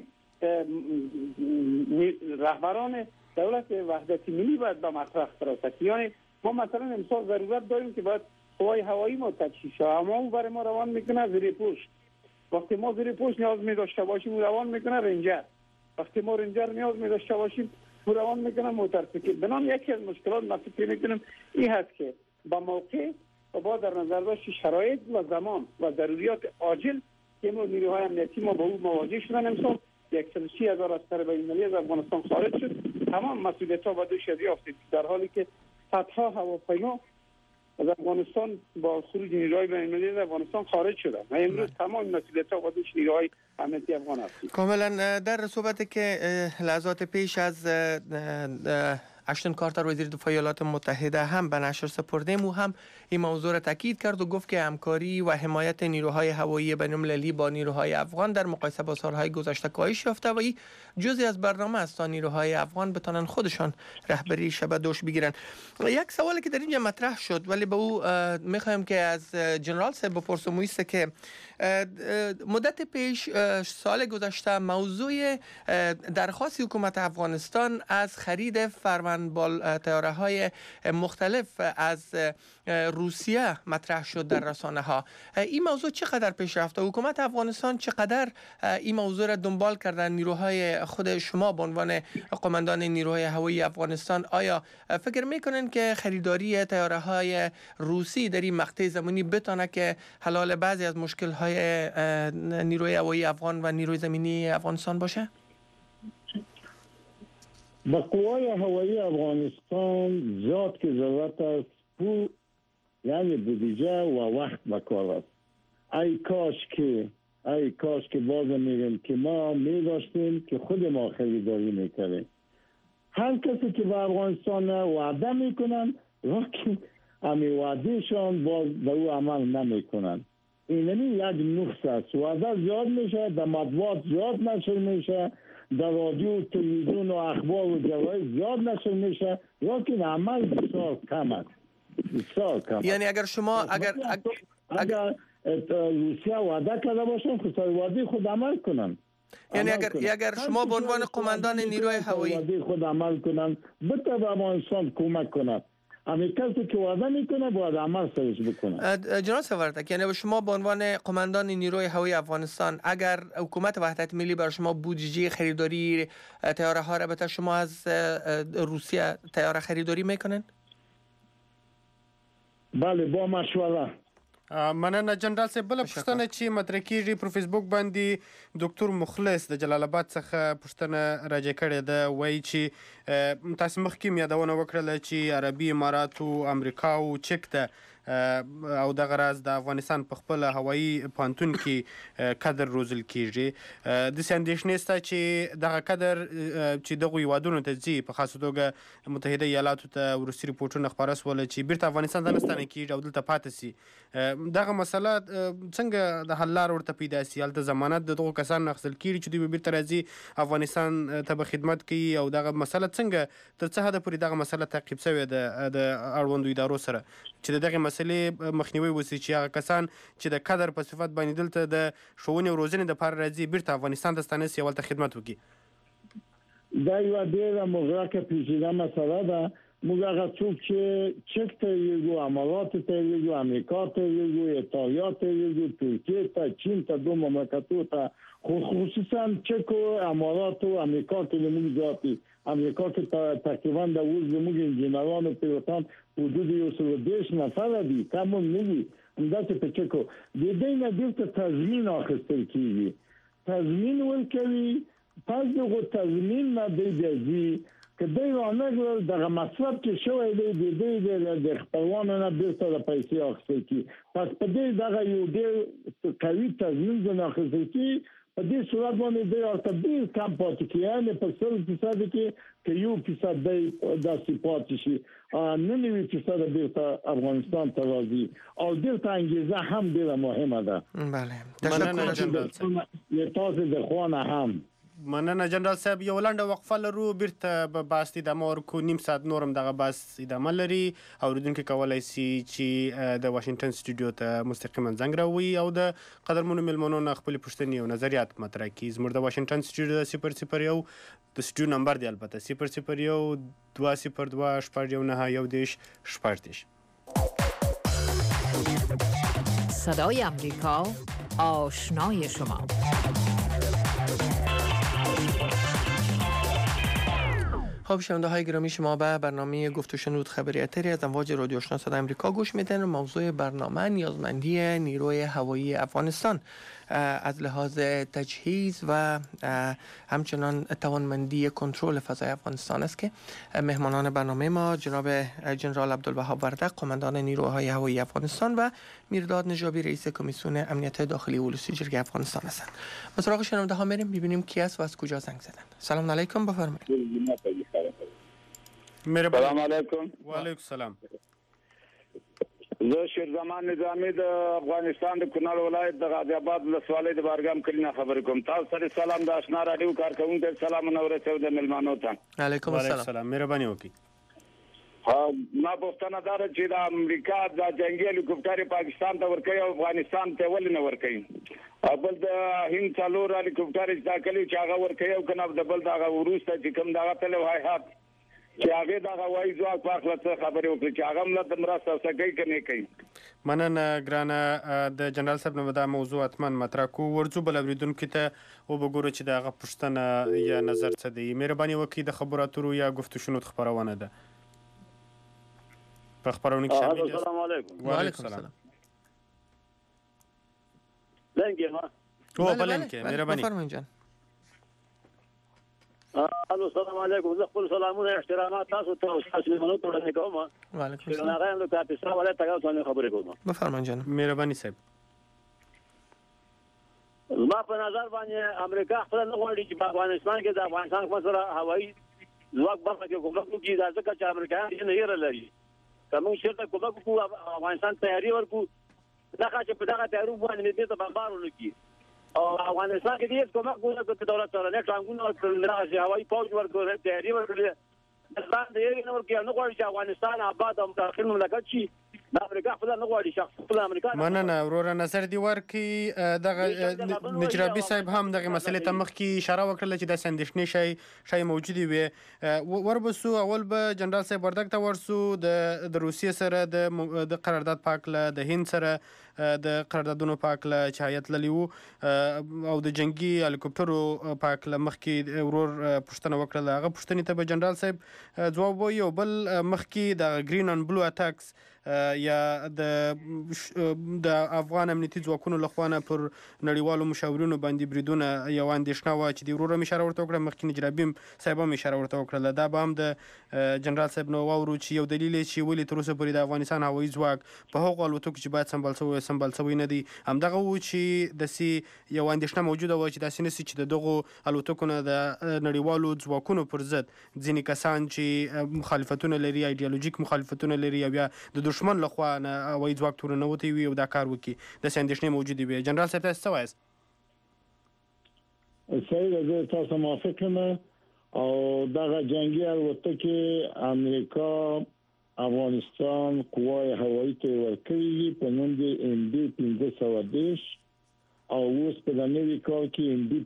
رهبران دولت وحدت ملی باید به مطرح برسد. یعنی ما مثلا امسال ضرورت داریم که باید قوای هوایی ما تجهیز شود اما برای ما روان میکنه زیر پوش. وقتی ما زیر پوش نیاز می داشته باشیم روان میکنه رنجر. وقتی ما رنجر نیاز می داشته باشیم روان میکنه موتورسیکل. بنابراین یکی از مشکلات ما فکر میکنم این هست که با موقع و با در نظر داشت شرایط و زمان و ضروریات عاجل که ما نیروهای امنیتی ما با او مواجه شدن. امسال 130,000 عسکر بین‌المللی از افغانستان خارج شد. تمام مسئولیت‌ها با دوش یافتید در حالی که صدها هواپیما از افغانستان با خروج نیروهای بین‌المللی از افغانستان خارج شدن و امروز تمام مسئولیت‌ها با دوش نیروهای امنیتی افغان هستید. کاملا در صحبتی که لحظات پیش از اشتون کارتر وزیر دفاع ایالات متحده هم به نشر سپردیم او هم این موضوع را تاکید کرد و گفت که همکاری و حمایت نیروهای هوایی بین‌المللی با نیروهای افغان در مقایسه با سالهای گذشته کاهش یافته و این جزئی از برنامه است تا نیروهای افغان بتونن خودشان رهبری شب دوش بگیرن. یک سوالی که در اینجا مطرح شد ولی به او میخوایم که از جنرال صاحب بپرسم است که مدت پیش سال گذشته موضوع درخواست حکومت افغانستان از خرید هندبال تیاره های مختلف از روسیه مطرح شد در رسانه ها. این موضوع چقدر پیش رفته؟ حکومت افغانستان چقدر این موضوع را دنبال کردن؟ نیروهای خود شما به عنوان قماندان نیروهای هوایی افغانستان آیا فکر میکنین که خریداری تیاره های روسی در این مقطع زمانی بتونه که حل بعضی از مشکل های نیروی هوایی افغان و نیروی زمینی افغانستان باشه؟ با قوای هوایی افغانستان زیاد که ضرورت است پول یعنی بودجه و وقت بکار است. ای کاش که باز میگم که ما میداشتیم که خود ما خریداری میکنیم. هر کسی که به افغانستان وعده میکنن لیکن امی وعدهشان باز به او عمل نمیکنن. اینمی یک نقص است. وعده زیاد میشه، در مطبوعات زیاد نشر میشه، در رادیو تلویزیون و اخبار و جراید زیاد نشر میشه، لیکن عمل بسیار کم است. یعنی اگر شما اگر روسیه وعده کرده باشن خود وعده خود عمل کنن. یعنی اگر شما به عنوان قماندان نیروی هوایی وعده خود عمل کنن بته به افغانستان کمک کنن. همین کسی که وعده میکنه باید عمل سرش بکنه. جناب سفارتک، یعنی شما به عنوان قماندان نیروی هوایی افغانستان اگر حکومت وحدت ملی بر شما بودجه خریداری تیاره ها را بده، شما از روسیه تیاره خریداری میکنن؟ بله با مشوره. مننه جنرال صاحب. بله پوښتنه چې مطرح کېږي پر فیسبوک باندې ډاکټر مخلص د جلال آباد څخه پوښتنه راجع کړې ده. وایي چې تاسو مخکې یادونه وکړله چې عربي اماراتو امریکاو چک ته او دغه راز د افغانستان په خپل هوایي پانتون کې کدر روزل کیږي. د اندېښنې شته چې دغه کدر چې دغه هیوادونو ته ځي، په خاصه توګه متحده ایالاتو ته وروستي رپورټونه خپاره سول چې بیرته افغانستان ته نه ستانه کیږي او دلته پاتې سي. دغه مسله څنګه د حل لار ورته پیدا سي؟ هلته ضمانت د دغو کسانو اخیستل کیږي چې دوی به بیرته راځي افغانستان ته به خدمت کوي او دغه مسله څنګه تر څه حده پورې دغه مسله تعقیب شوې ده د اړوندو ادارو سره چې د دغه مسلې مخنیوی وشي چې هغه کسان چې د کدر په صفت باندې دلته د ښوونې او روزنې دپاره راځي بیرته افغانستان ته ستانه سي او هلته خدمت وکړي؟ دا یوه ډېره مغرقه پیچیده مسله ده. موږ هغه څوک چې چک ته یېږو، اماراتو ته یېږو، امریکا ته یېږو، ایټالیا ته یېږو، ترکیې ته، چین ته، دو مملکتو ته، خصوصا چک و امارات و امریکا که زموږ زیات دي. امریکا که تقریبا د اوس زموږ انجینران و پیلوټان حدود 130 نفره دي، کم هم نه دي. همداسې په چکو د دې نه بیرته تضمین اخیستل کېږي، تضمین ورکوي. پس دغه تضمین نه دی بیا ځي که دی رانغلل دغه مصرف چې شوی دی د خپلوانو نه بیرته د پیسې اخیستل کېږي. پس په دې دغه یو ډېر قوي تضمین ځنې اخیستل کېږي. په دې صورت باندې دی ورته ډېر کم پاتې کېږي، یعنې په 100% کې که 1% دی داسې پاتې شي، 99% بیرته افغانستان ته راځي. او دلته انګیزه هم ډېره مهمه ده. بله مننه جنرال صاحب. تاسو د خوانه هم مننه جنرال صاحب. یو لنډه وقفه لرو، بیرته به بحث ادامه ورکړو. نیم ساعت نور هم دغه بحث ادامه لري. اورېدونکي کولی سي چې د واشنګټن سټوډیو ته مستقیما زنګ راووي او د قدرمنو میلمنو نه خپلې پوښتنې او نظریات مطرح کړي. زموږ د واشنګټن سټوډیو 001 د سټوډیو نمبر دی البته 001 202 619 11 صدای آمریکا، آشنای شما. خب شنونده های گرامی، شما به برنامه گفت و شنود خبری اتری از امواج رادیو آشنا صدای آمریکا گوش میدن. موضوع برنامه نیازمندی نیروی هوایی افغانستان از لحاظ تجهیز و همچنان توانمندی کنترل فضای افغانستان است که مهمانان برنامه ما جناب جنرال عبدالوهاب وردق قماندان نیروهای هوایی افغانستان و میرداد نجابی رئیس کمیسیون امنیت داخلی ولوسی جرگه افغانستان هستند. به سراغ شنونده ها میریم ببینیم کی است و از کجا زنگ زدند. سلام علیکم، بفرمایید. سلام علیکم. و علیکم السلام. زه شیرزمان نظامی د افغانستان د کونړ ولایت د غازی آباد ولسوالۍ د بارګام کلي نه خبرې کوم. تاسو سره سلام د آشنا رادیو کارکونکو سلامونه ورسوي د ملمانو ته. علیکم السلام. مهرباني وکړئ. ما پوښتنه دا ده چې د امریکا د جنگي هلیکوپټر پاکستان ته ورکوي او افغانستان ته ولې نه ورکوي؟ بل د هند څلور هلیکوپټر چې دا کلی چې هغه ورکوي او کنه د بل دغه وروسته چې کوم دغه تل وایحات چې هغه د هوایي ځواک په اړه څه خبرې وکړي چې هغه هم د مرسته سګي کني کوي. مننه ګرانه د جنرال صاحب نو دا موضوع اتمن مطرح کو ورځو بل اوریدونکو ته او وګورو چې دا غو پښتنه یا نظر څه دی. مهرباني وکړئ د خبرو اترو یا گفتگو شنود خبرونه ده په خبرونه کې شامل دي. السلام علیکم. وعلیکم السلام. لنګه ما او بلنګه مهرباني فرمایئ جان. الو السلام علیکم. زه خپل سلامونه احترامات تاسو ته او تاسو له منو ټول نه کوم. وعلیکم السلام. هغه نو تاسو سره ولا تاسو ته خبرې کوم. بفرمایئ جان. مهرباني صاحب. ما په نظر باندې امریکا خپل نه غواړي چې په افغانستان کې د افغانستان په سره هوایي ځواک برخه کې کومه کوي دا ځکه چې امریکایان یې نه یې لري. کوم شرط کومه کو افغانستان تیاری ورکو دا چې په دغه تیارو باندې دې ته بمبارونه کی او افغانستان کې دې کومه کوله چې دولت سره نه څنګه نو راځي هوایي فوج ورکو تیاری ورکړي. دا دې نو کې نه غواړي چې افغانستان آباد او داخل مملکت شي. دا امریکا خپل نه غواړي شخص خپل امریکا. مننه وروره نظر دی ورکی دغه نجرابي صاحب هم دغه مسلې ته مخ کې اشاره وکړه چې د سندشنې شای موجودي وي. وربسو اول به جنرال صاحب وردګ ته ورسو د روسیې سره د قرارداد پاکله د هند سره د قراردادونو پاکله چې هیات للی وو او د جنگي هلیکوپټرو پاکله مخ کې ورور پښتنه وکړه. هغه پښتنې ته به جنرال صاحب جواب وایي او بل مخ کې د گرین ان بلو اټاکس یا د افغان امنیتي ځواکونو لخوانه پر نړیوالو مشاورینو باندې بریدونه یو اندېښنه و چې د ورور اشاره ورته وکړه. مخکې نجرابي صاحب هم اشاره ورته وکړه. دا به هم د جنرال صاحب نو واورو چې یو دلیل چې ولې تر اوسه پورې د افغانستان هوایي ځواک په هغو الوتکو چې باید سمبال شوی نه دي همدغه و چې داسې یو اندېښنه موجوده وه چې داسې نشي چې د دغو الوتکو نه د نړیوالو ځواکونو پر ضد ځینې کسان چې مخالفتونه لري ایډیالوژیک مخالفتونه لري یا بیا د دشمن لخوا نه هوایي ځواک تور نه وتی وي او دا کار وکړي داسې اندېښنې موجودې وي. جنرال صاحب تاسو څه وایاست؟ صحیح ده تاسو موافق یم او دغه جنگي الوتکې امریکا افغانستان قوای هوایی ته ورکړي په نوم د ام بي 1510 او اوس په نوې کال کې ام بي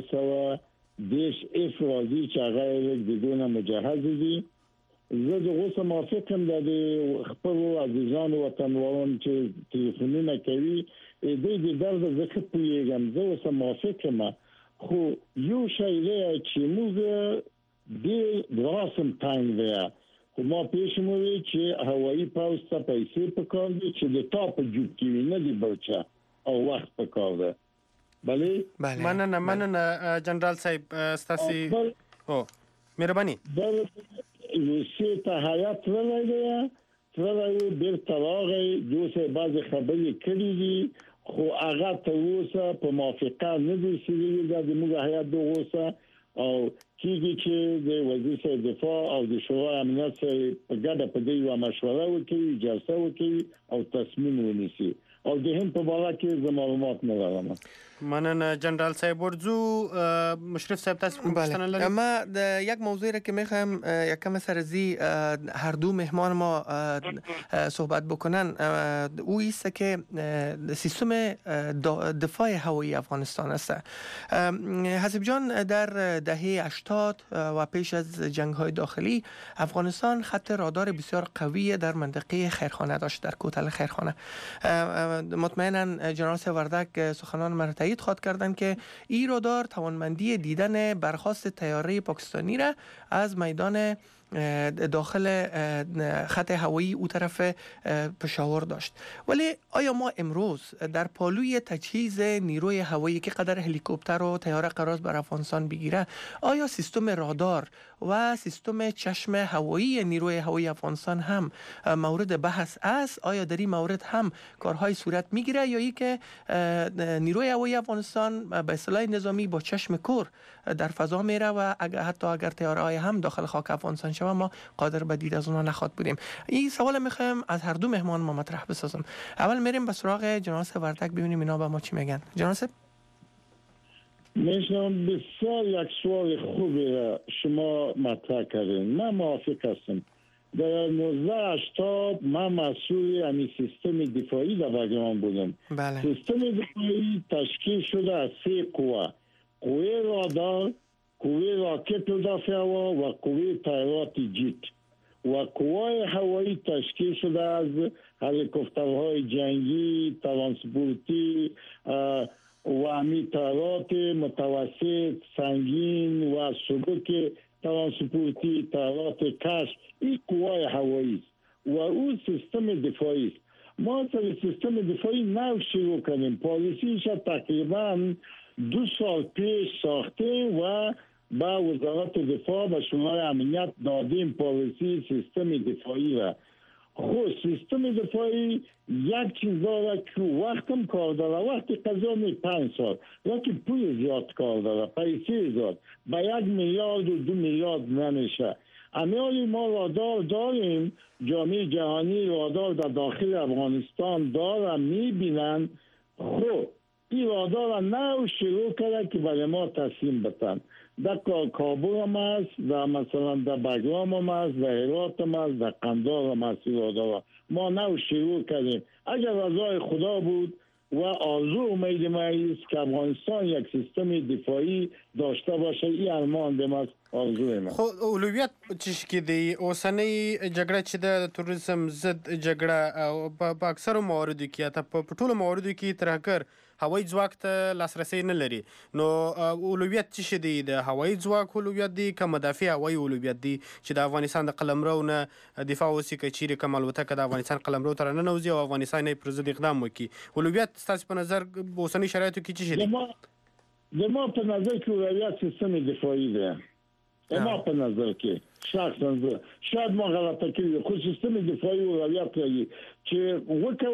1510 اف راځي چې هغه د دونه مجهز دي. زه د غوسه موافق یم د خپل عزیزانو وطنوالو چې تلیفونونه کوي د درد زکه پویګم زه اوس موافق یم خو یو شی دی چې موږ د دراسم ټایم دی خو ما پیشموي چې هوایي پاوس ته پیسې پکار دي چې د ټاپ جوب کې نه دی بلچا او وخت پکار دی. بله مننه جنرال صاحب ستاسي او مهرباني روسیې ته هیات ترلای بیرته راغی دوسه بعض خبرې کړې دي خو هغه ته اوسه په موافقه نه دي شوي. دا د موږ هیات دغه او کیږي چې د وزیر دفاع او د شورای امنیت سره په ګډه په دې یو مشوره وکړي جلسه وکړي او تصمیم ونیسي او د هم په اړه کې معلومات نه لرم. مننه جنرال صاحب. ورزو مشرف صاحب تاسو پوښتنه لرئ؟ ما د یک موضوعی را که میخوایم یکم سرزی هر دو مهمان ما صحبت بکنن او ایست که سیستم دفاع هوایی افغانستان است. حسیب جان در دهه 80 و پیش از جنگ های داخلی افغانستان خط رادار بسیار قوی در منطقه خیرخانه داشت در کوتل خیرخانه. مطمئنا جنرال وردگ سخنان من تایید خواهد کردن که این رادار توانمندی دیدن برخاست طیاره پاکستانی را از میدان داخل خط هوایی او طرف پشاور داشت. ولی آیا ما امروز در پالوی تجهیز نیروی هوایی که قدر هلیکوپتر و طیاره قرار بر افغانستان بگیره آیا سیستم رادار و سیستم چشم هوایی نیروی هوایی افغانستان هم مورد بحث است؟ آیا در این مورد هم کارهای صورت میگیره یا ای که نیروی هوایی افغانستان به اصطلاح نظامی با چشم کور در فضا میره و حتی اگر طیاره های هم داخل خاک افغانستان شود ما قادر به دید از اونها نخواد بودیم؟ این سوال میخوایم از هر دو مهمان ما مطرح بسازم. اول میریم به سراغ جناب وردگ ببینیم اینا به ما چی میگن. جناب میشنم بسیار یک سوال خوبی را شما مطرح کردین. من موافق هستم. در 1980 من مسئول همین سیستم دفاعی در بگران بودم. بله. سیستم دفاعی تشکیل شده از 3 قوه. قوه رادار، قوه راکت دافع هوا و قوه طیارات جیت و قوای هوایی تشکیل شده از هلیکوپترهای جنگی، ترانسپورتی و همی طیارات متوسط، سنگین و سبک ترانسپورتی، طیارات کشف. این قوای هوایی است و او سیستم دفاعی است. ما سیستم دفاعی نو شروع کنیم، پالیسیش تقریبا 2 سال پیش ساختیم و با وزارت دفاع و شورای امنیت دادیم پالیسی سیستم دفاعی را. خود سیستم دفاعی یک چیز داره که وقتم کار داره، وقتی قضا می 5 سال لیکن پول زیاد کار داره، پیسه زیاد با 1 میلیارد و 2 میلیارد نمیشه. امیالی ما رادار داریم، جامعه جهانی رادار در داخل افغانستان داره میبینن. خب این رادار نو شروع کرده که برای ما تسلیم بتن. در کابل هم است، در مثلا در بگرام هم است، در هرات هم است، در قندار هم است. رادار ما نو شروع کردیم. اگر رضای خدا بود و آرزو امید ما است که افغانستان یک سیستم دفاعی داشته باشه، این ارمان دم است، آرزوی ما. خو اولویت چیش کې دی اوسنۍ جګړه چې د توریزم ضد جګړه او په اکثرو مواردو کې یا په ټولو مواردو کې ترهګر هوایي ځواک ته لاسرسی نه لري، نو اولویت څه شی دی؟ د هوایي ځواک اولویت دی که مدافع هوایي اولویت دی چې د افغانستان د قلمرو نه دفاع وسي که چیرې کوم الوتکه د افغانستان قلمرو ته راننوځي او افغانستان یې پر ضد اقدام وکړي؟ اولویت ستاسو په نظر اوسنۍ شرایطو کې څه شی دی؟ د ما په نظر کې اولویت سیستم دفاعي دی. ما په نظر کې شخصا شاید ما غلطه کړې، خو سیستم دفاعي اولویت لري چې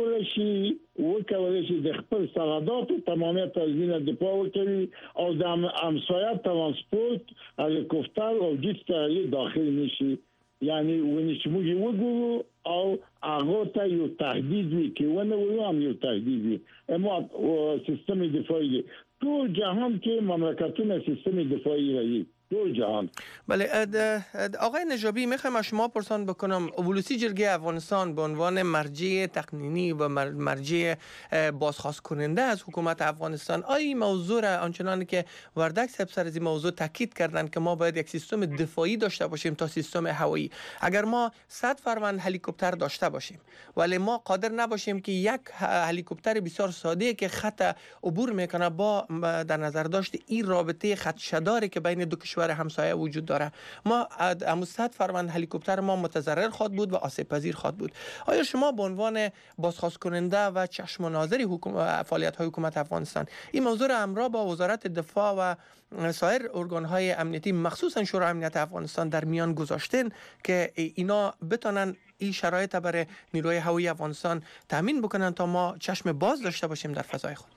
وکولای شي د خپل سرحداتو تمامیت از این دفاع وکړي او د همسایه ترانسپورت هلیکوپتر او جیت داخل نشي. یعنی ونی چې موږ وګورو او هغه ته یو تهدید وي که ونه وي هم یو تهدید وي. اما سیستم دفاعی تو جهان که مملکتونه سیستم دفاعی لري، دو جهان. بله آقای نجابی میخوایم از شما پرسان بکنم، اولوسی جرگه افغانستان به عنوان مرجع تقنینی و مرجع بازخواست کننده از حکومت افغانستان، آیا این موضوع را آنچنان که وردک صاحب سر از این موضوع تاکید کردن که ما باید یک سیستم دفاعی داشته باشیم تا سیستم هوایی؟ اگر ما 100 فرمند هلیکوپتر داشته باشیم ولی ما قادر نباشیم که یک هلیکوپتر بسیار ساده که خط عبور میکنه با در نظر داشت این رابطه خدشه‌داری که بین دو کشور همسایه وجود داره، ما امو 100 فرمند هلیکوپتر ما متضرر خواهد بود و آسیب پذیر خواهد بود. آیا شما به عنوان بازخواست کننده و چشم و ناظر فعالیت های حکومت افغانستان این موضوع را همراه با وزارت دفاع و سایر ارگان های امنیتی مخصوصا شورای امنیت افغانستان در میان گذاشتین که اینا بتونن این شرایط برای نیروی هوایی افغانستان تامین بکنن تا ما چشم باز داشته باشیم در فضای خود؟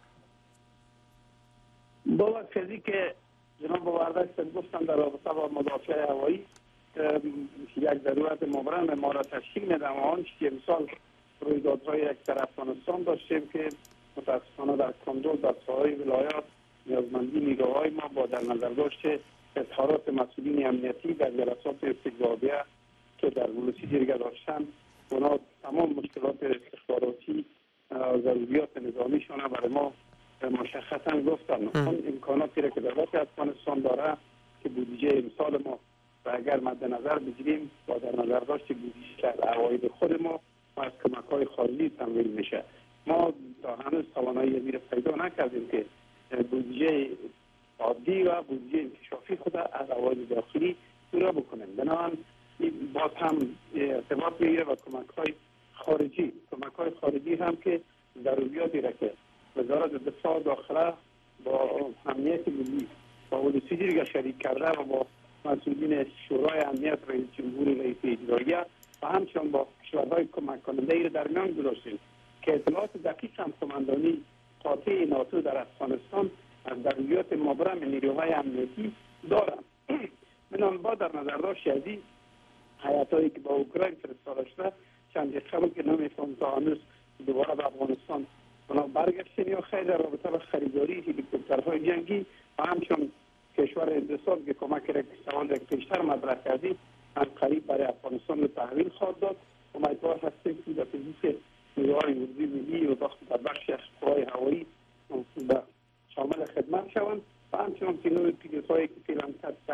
با چیزی که جناب وردک گفتن در رابطه با مدافع هوایی یک ضرورت مبرم ما را تشکیل میدم. آن که امسال رویدادهای یک در افغانستان داشتیم که متاسفانه در کندوز در سایر ولایات نیازمندی نیروهای ما با در نظر داشت اظهارات مسئولین امنیتی در جلسات استقبالیه که در ولوسی جرگه داشتن، اونا تمام مشکلات استخباراتی ضروریات نظامیشان برای ما مشخصا گفتن. اون امکاناتی را که دولت افغانستان داره که بودجه امسال ما و اگر مد نظر بگیریم با در نظر داشت بودجه عواید خود ما و از کمک‌های خارجی تمویل میشه، ما تا هنوز توانایی امیر پیدا نکردیم که بودجه عادی و بودجه انکشافی خود از عواید داخلی پورا بکنیم. بنابراین باز هم ارتباط میگیره و کمک‌های خارجی هم که ضروریاتی را که وزارت دفاع داخله با امنیت ملی با ولوسی جرگه شریک کرده و با مسئولین شورای امنیت رئیس جمهوری رئیس اجراییه و همچنان با کشورهای کمک کننده را در میان گذاشتیم که اطلاعات دقیق هم قماندانی قاطع ناتو در افغانستان از ضروریات مبرم نیروهای امنیتی دارند. من با در نظر داشت یزی حیاتایی که با اوکراین فرستاده شده چند قبل که نمیفهم تا هنوز دوباره به افغانستان اونا برگشتن یا خیلی در رابطه با خریداری هلیکوپترهای جنگی و همچون کشور هندوستان که کمک را سوال را پیشتر مطرح کردید از قریب برای افغانستان رو تحویل خواهد داد. امیدوار هستیم که در تجهیز نیروهای اردوی ملی و در بخش قوای هوایی شامل خدمت شوند و همچنان که نوع پیلوت‌هایی که فعلا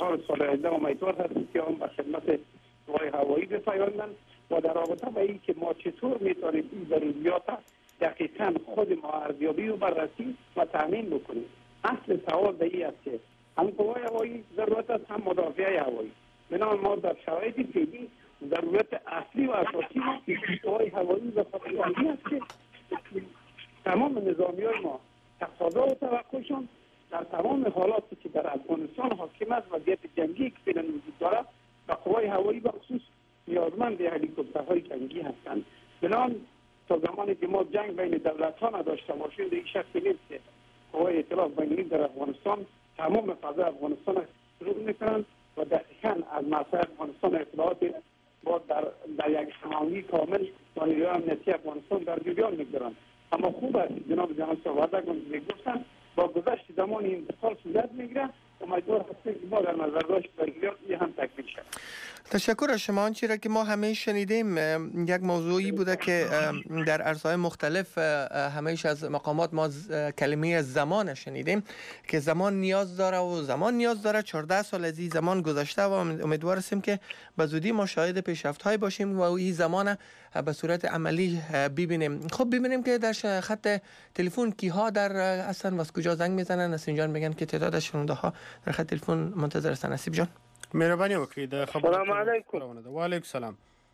کار سال آینده امیدوار هستیم که هم به خدمت قوای هوایی بپیوندند و در رابطه با این که ما چطور میتونیم این ضروریات دقیقاً خود ما ارزیابی و بررسی و تامین بکنیم. اصل سوال در این است که هم قوای هوایی ضرورت است، هم مدافع هوایی. بنابراین ما در شرایط فعلی ضرورت اصلی و اساسی ما قوای هوایی و فضایی است که تمام نظامیان ما تقاضا و توقعشان در تمام حالاتی که در افغانستان حاکم است وضعیت جنگی که فعلا وجود دارد و قوای هوایی به خصوص نیازمند هلیکوپترهای جنگی هستند. بنابراین تا زمانی که ما جنگ بین دولت‌ها نداشته باشیم در این شک نیست که قوای ائتلاف بین‌المللی در افغانستان تمام فضای افغانستان را شروع می‌کنند و دقیقاً از مسائل افغانستان اطلاعات با در یک هماهنگی کامل با نیروی امنیتی افغانستان در جریان می‌گذارند. اما خوب است جناب سرورده گفتند با گذشت زمان این انتقال صورت می‌گیرد. امیدوار هستیم که ما در نظر داشت برگیرد هم تکمیل شد. تشکر از شما. آنچه را که ما همه شنیدیم یک موضوعی بوده که در عرصه‌های مختلف همیشه از مقامات ما کلمه زمان شنیدیم که زمان نیاز داره 14 سال از این زمان گذشته و امیدوار هستیم که به زودی ما شاهد پیشرفت‌های باشیم و این زمان به صورت عملی ببینیم. خب ببینیم که در خط تلفن کیها در اصلا و از کجا زنگ میزنن. نسیم جان میگن که تعداد از شنونده ها در خط تلفن منتظر هستن. نسیم جان مهربانی وکړئ د خبرو. سلام علیکم. و علیکم سلام.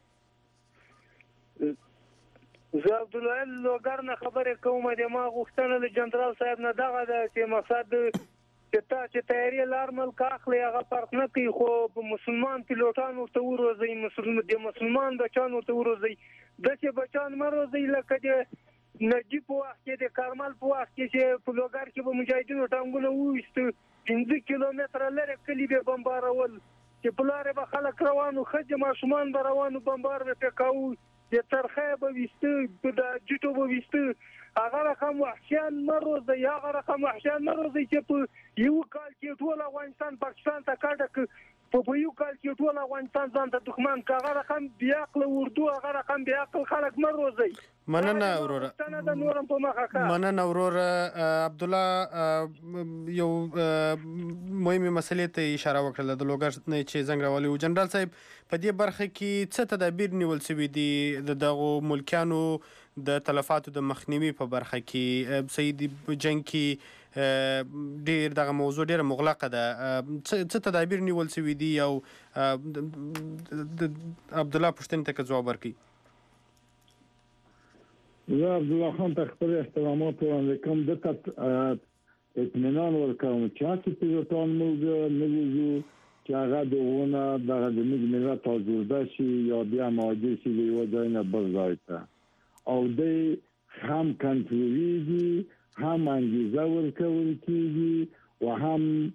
زه عبدالله لوګر نه خبرې کوم. د ما غوښتنه د جنرال صاحب نه دغه ده چې مقصد چې تیاری لارمل کاخلی هغه فرق نه کوي خو مسلمان پیلوټان ورته وروزي د مسلمان بچان ورته وروزي داسې بچان مه روزي لکه د نجیب په وخت کې د کارمل په وخت کې چې په لوګر کې به مجاهدینو ټانګونه وویسته 5 کیلومتره لرې کلي به بمبارول چې په لارې به خلک روانو ښځې ماشومان به روانو بمبار به پرې کوو د ترخی به ویسته د جیټو به ویسته هغه رقم وحشیان مه روزئ هغه رقم وحشیان مه روزئ چې په یو کال کې ټول افغانستان پاکستان ته کډه په یو کال کې ټول افغانستان ځان ته دښمن که هغه رقم بېعقله اردو هغه رقم بېعقل خلک مه روزئ. مننه وروره عبدالله یو مهمه مسلې ته اشاره وکړه د لوګر نه چې زنګ راولی و. جنرال صاحب په دې برخه کې څه تدابیر نیول شوي دي د دغو ملکیانو د تلفاتو د مخنیوي په برخه کې؟ سیدي جنګ کې ډیر دغه موضوع ډیره مغلقه ده، څه تدابیر نیول شوي دي؟ او عبدالله پوښتنې ته که جواب ورکړي. زه عبدالله خان ته خپل احترامات وړاندې کوم. ده ته اطمینان ورکوم چې هسې پیلوټان موږ نه ویزو چې هغه د هغو نه دغه زموږ ملت آزرده شي یا بیا مهاجر شي د یوه ځای نه بل ځای ته، او دی هم کنټرولېږي، هم انګېزه ورکول کېږي و هم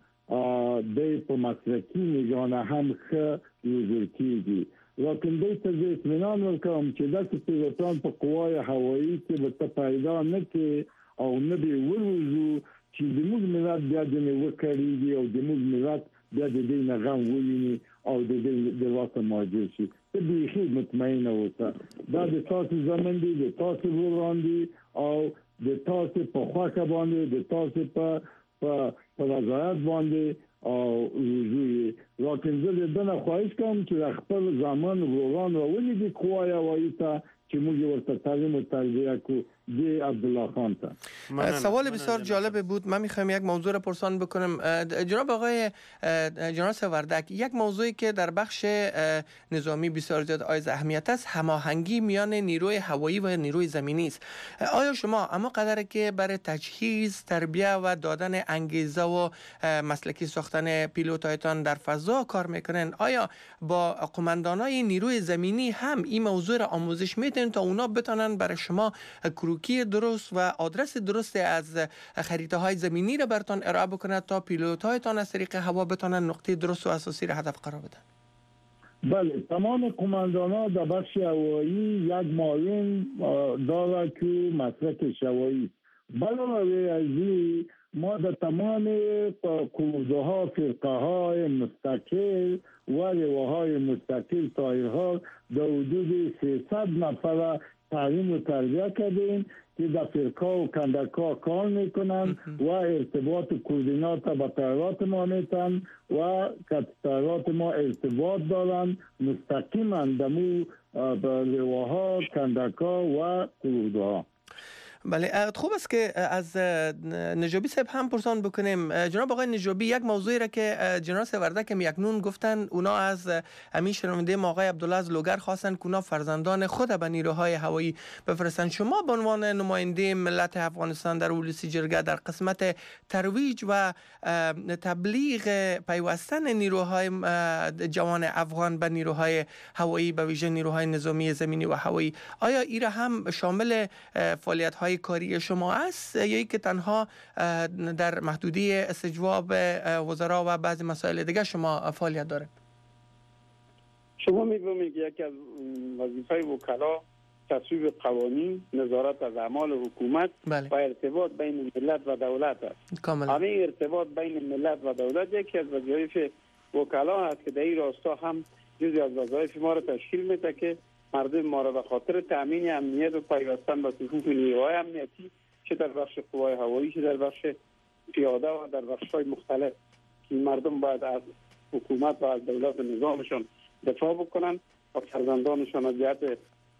دی په مسلکي نگاه هم ښه روزل کېږي. لیکن دی ته زه اطمینان ورکوم چې داسې پیلوټان په قوای هوایي کې به ته پیدا نه کړې او نه به وروزو چې زموږ ملت بیا ځینې وکړېږي او زموږ ملت بیا د دې نه غم وویني او د دې د لاسه مهاجر شي. ته بیخي مطمئنه اوسه، دا د تاسو زمن دی، د تاسو وړاندې او د تاسو په خوښه باندې، د تاسو په رضایت باندې او روزوی. لیکن زه د ده نه خواهش کوم چې د خپل زمان روغان راولېږي قوای هوایي ته چې موږ ورته تعلیم و تربیه کو. دی عبدالله خان ته سوال بسیار جالب بود. من میخوام یک موضوع را پرسان بکنم. جناب آقای جنرال سوردک، یک موضوعی که در بخش نظامی بسیار زیاد عایز اهمیت است هماهنگی میان نیروی هوایی و نیروی زمینی است. آیا شما اما قدر که برای تجهیز، تربیه و دادن انگیزه و مسلکی ساختن پیلوتایتان در فضا کار میکنن، آیا با قماندانای نیروی زمینی هم این موضوع را آموزش میدین تا اونا بتونن برای شما کروکی درست و آدرس درست از خریطه های زمینی را براتون ارائه بکنه تا پیلوت هایتان از طریق هوا بتونن نقطه درست و اساسی را هدف قرار بدن؟ بله، تمام قماندان ها در بخش هوایی یک معاون داره که مسلک هوایی. علاوه از این ما در تمام کوزه ها، فرقه های مستقل و لواهای مستقل تایرها در حدود 300 نفر تعلیم و تربیه کردیم که در فرقه و کندک‌ها کار میکنن و ارتباط کوردینات با طیارات ما میتن و که طیارات ما ارتباط دارن مستقیما دمو لواها کندک‌ها و کوردها. بله خوب است که از نجابی صاحب هم پرسان بکنیم. جناب آقای نجابی، یک موضوعی را که جناب سوردک هم یکنون گفتن، اونا از امین شنونده ما آقای عبدالله از لوگر خواستن که اونا فرزندان خود به نیروهای هوایی بفرستن. شما به عنوان نماینده ملت افغانستان در اولسی جرگه در قسمت ترویج و تبلیغ پیوستن نیروهای جوان افغان به نیروهای هوایی، به ویژه نیروهای نظامی زمینی و هوایی، آیا این را هم شامل فعالیت های کاری شما است یا ای که تنها در محدودی استجواب وزرا و بعضی مسائل دیگه شما فعالیت داره؟ شما می‌فهمید که یکی از وظیفه‌های وکلا تصویب قوانین، نظارت از اعمال حکومت و ارتباط بین ملت و دولت است. همین ارتباط بین ملت و دولت یکی از وظایف وکلا است که در این راستا هم جزئی از وظایف ما را تشکیل میده که مردم ما را به خاطر تامین امنیت و پیوستن به صفوف نیروهای امنیتی، چه در بخش قوای هوایی، چه در بخش پیاده و در بخش‌های مختلف، که مردم باید از حکومت و از دولت و نظامشان دفاع بکنن و فرزندانشان از جهت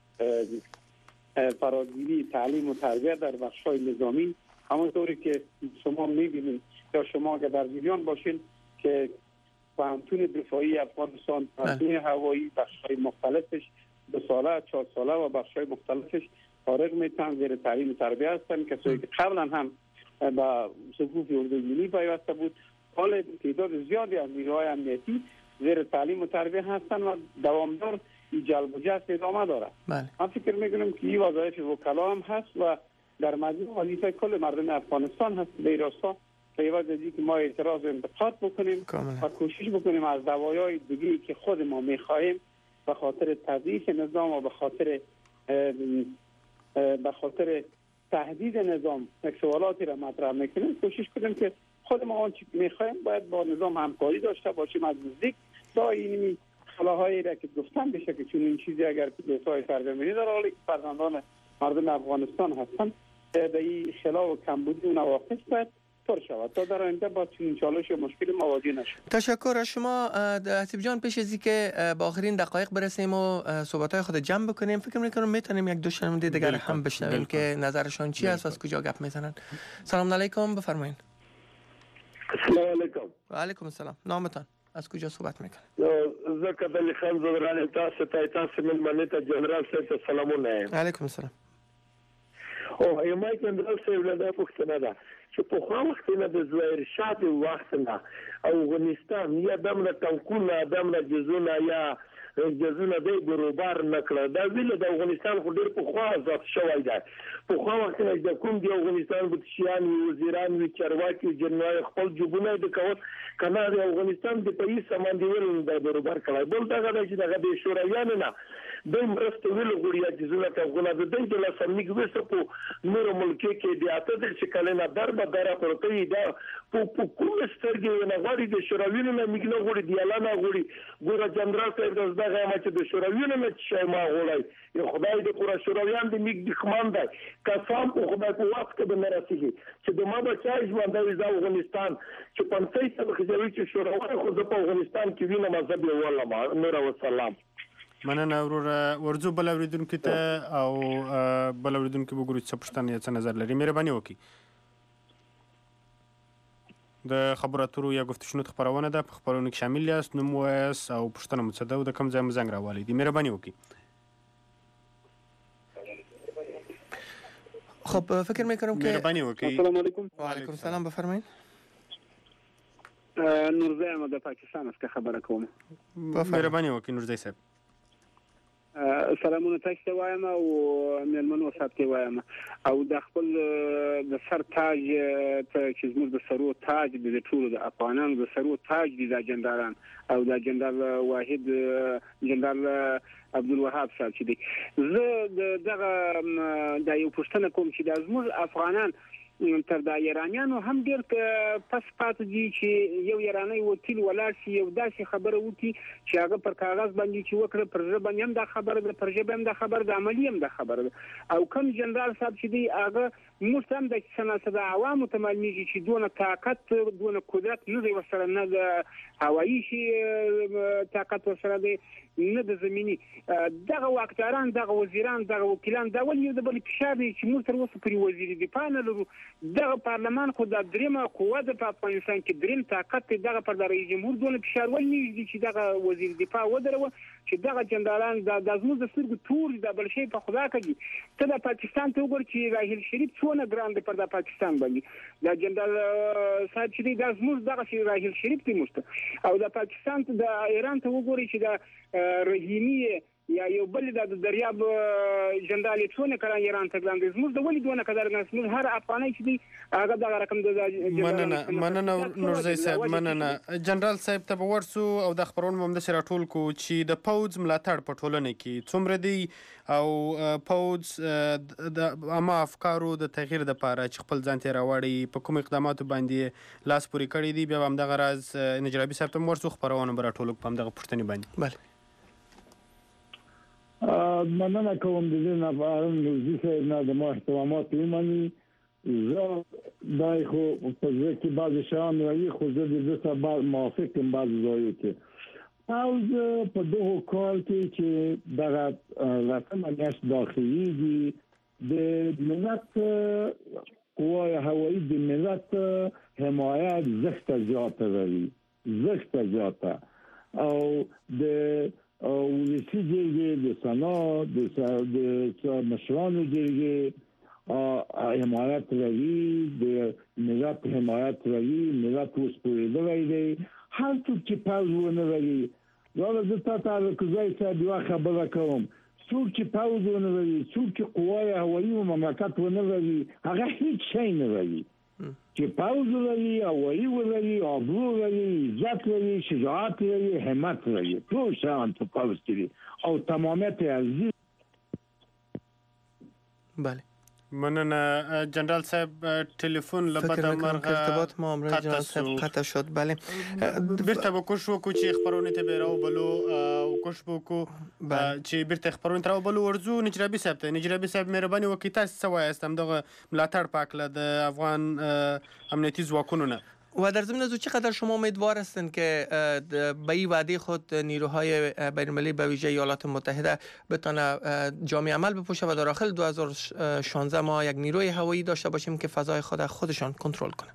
فراگیری تعلیم و تربیت در بخش‌های نظامی، همونطوری که شما می‌بینید یا شما که در جریان باشین که فهمتون دفاعی افغانستان، فهمتون هوایی، بخش‌های مختلفش 2 ساله، 4 ساله و بخش‌های مختلفش فارغ میتن، زیر تعلیم و تربیت هستن. کسایی که قبلا هم با صفوف اردوی ملی پیوسته بود، حال تعداد زیادی از نیروهای امنیتی زیر تعلیم و تربیت هستن و دوامدار جلب و جذب ادامه داره. من فکر میکنم که این وظایف وکلا هم هست و در مجموع وظیفه کل مردم افغانستان هست. به این راستا پیوست از که ما اعتراض و انتقاد بکنیم و کوشش بکنیم از دوایای دیگه‌ای که خود ما میخواهیم به خاطر تضعیف نظام و به خاطر تهدید نظام یک سوالاتی را مطرح میکنیم، کوشش کنیم که خود ما آنچه میخواهیم باید با نظام همکاری داشته باشیم از نزدیک تا این خلاهایی را که گفتم بشه که چون این چیزی اگر دفاع سرزمینی در حالی که فرزندان مردم افغانستان هستن به این خلا و کمبودی و نواقص باید پر شود تا در آینده با چنین چالش و مشکل مواجه نشیم. تشکر از شما حسیب جان. پیش از اینکه با آخرین دقایق برسیم و صحبت‌های خود جمع بکنیم، فکر می‌کنم میتونیم یک دو شنونده دیگر هم بشنویم که نظرشان چی است و از کجا گپ میزنن. سلام علیکم، بفرمایید. سلام علیکم. و علیکم السلام. نامتان؟ از کجا صحبت میکنید؟ زکات علی خان زدران تاسو ملمنه ته جنرال صاحب سلامونه. علیکم السلام. او یمای جنرال صاحب له پښتنه ده چې په خو وخت نه د زویر شاد وخت نه افغانستان یا دمره تنکونه دمره جزونه یا جزونه د بروبار نکړه دا ویل د افغانستان خو ډیر په خو ځات شوی دی. په خو وخت نه د کوم دی افغانستان بچیان وزیران وی چرواکي جنرال خپل جوبونه د کوت کنه د افغانستان د پیسې سمندیول د بروبار کړه بل دا چې د شورویانو نه د مرسته ویل غوړیا جزونه ته غوړه د دې د لاسنیک وسه په نور ملک کې د اته د شکل نه دربه دره پروتې دا په کوم سترګې نه غوړي د شورویانو نه میګنه غوړي دی اعلان غوړي ګور جنرال صاحب دغه ما چې د شورویانو نه چې ما غوړي خدای دې پورا شورویان دې میګ دښمن دی قسم په خدای په وخت کې به مرسته چې د ما بچای ژوند د افغانستان چې 50 سال کې چې شوروي خو د افغانستان کې وینه مذهب والله نور او سلام. مننه ورور ورځو بل اوریدونکو ته او بل اوریدونکو وګورئ چې پښتنه څه نظر لري. مهرباني وکړئ. د خبرو اترو یا گفتشنو خبرونه ده په خبرونو کې شامل یاست، نوم وایاست او پښتنه مو څه ده او د کوم ځای مو زنګ راوالی دي. مهرباني وکړئ. خب فکر میکنم که مهرباني وکړئ. السلام علیکم. و علیکم السلام، بفرمایید. نورزی احمد د پاکستان است که خبره کوم. مهرباني وکړئ نورزی صاحب. سلامونه تاسو ته وایم او مېلمنو صاحب ته وایم او د خپل د سر تاج ته چې زموږ د سرو تاج د ټولو د افغانانو د سرو تاج دي د جنرالان او د جنرال واحد جنرال عبدالوهاب صاحب چې دی. زه دغه د یو پښتنه کوم چې د زموږ افغانان تر دا ایرانیانو هم ډېر پس پاتې دي چې یو ایرانی وکیل ولاړ شي یو داسې خبره وکړي چې هغه پر کاغذ باندې چې وکړه پر ژبه باندې هم دا خبره ده پر ژبه هم دا خبره ده عملي هم دا خبره ده او کوم جنرال صاحب چې دی هغه موږ هم د سناسه د عوامو ته معلومیږي چې دونه طاقت دونه قدرت نه دی ورسره نه د هوایي شي طاقت ورسره دی نه د زمینی دغه واکداران دغه وزیران دغه وکیلان دا ولې یو د بل فشار دی چې موږ تر اوسه پرې وزیر دفاع نه لرو دغه پارلمان خو د دریمه قوه د افغانستان کې دریم طاقت دغه پر رئیس جمهور دونه فشار ولې دی چې دغه وزیر دفاع ودروه چې دغه جنرالان د زموږ د سترګو تور د بل شي په خدا کوي ته د پاکستان ته وګور چې راهیل شریف څونه ګران دی پر د پاکستان باندې د جنرال صاحب چې د زموږ دغه شي راهیل شریف دی مشته او د پاکستان ته د ایران ته وګوري چې د رحیمی یا یو بل د دریاب جنرال څونه کړه ایران ته ګران دی زموږ د ولې دونه قدر نه هر افغاني چې دی هغه دغه رقم د مننه نورزی صاحب مننه جنرال صاحب ته ورسو او د خبرونو هم د راټول کو چې د پوز ملاتړ په ټولنه کې څومره دی او پوز د اما افکارو د تغییر د لپاره چې خپل ځان ته راوړي په کوم اقداماتو باندې لاس پورې کړی دی بیا هم دغه راز نجرابي صاحب ته ورسو خبرونه به راټول په دغه پوښتنې باندې بله مننه کوم د دې نه نورزي صاحب نه د ما احترامات ومني زه دای خو په ځکه کې بعض شیان راځي خو زه د دې سره موافق یم بعض ځایو کې پاوز په دغه کال کې چې دغه رقم میاشت داخلي دي د ملت قوای هوایی د ملت حمایت زښت زیاته لري زښت زیاته او د ولسی جرګې د سنا د مشرانو جرګې حمایت لري د ملت حمایت لري ملت اوس پوهېدلی دی هر څوک چې پوځ ونه لري یاره زه تا ته رکزی صاحب یوه خبره کوم څوک چې پوځ ونه لري څوک چې قوای هوایي و مملکت ونه لري هغه هیڅ شی نه لري چې پوځ لري هوایي ولري آبرو لري عزت لري شجاعت لري همت لري ټول شیان په پوځ کې دي او تمامیت ارزي بله مننه جنرال صاحب تلفن لبد مرغ ارتباط ما امروز جنرال صاحب قطع شد بله بیرته به کوشش وکړو چې خبرونه ته به راوبلو او کوشش وکړو چې بیرته خبرونه ته راوبلو ورزو نجرابي صاحب ته نجرابي صاحب مهرباني وکړئ تاسو څه وایاست همدغه ملاتړ په هکله د افغان امنیتي ځواکونو نه و در ضمن از چقدر شما امیدوار هستند که به این وعده خود نیروهای بین‌المللی به ویژه ایالات متحده بتونه جامع عمل بپوشه و در داخل 2016 ما یک نیروی هوایی داشته باشیم که فضای خودشان کنترل کنه؟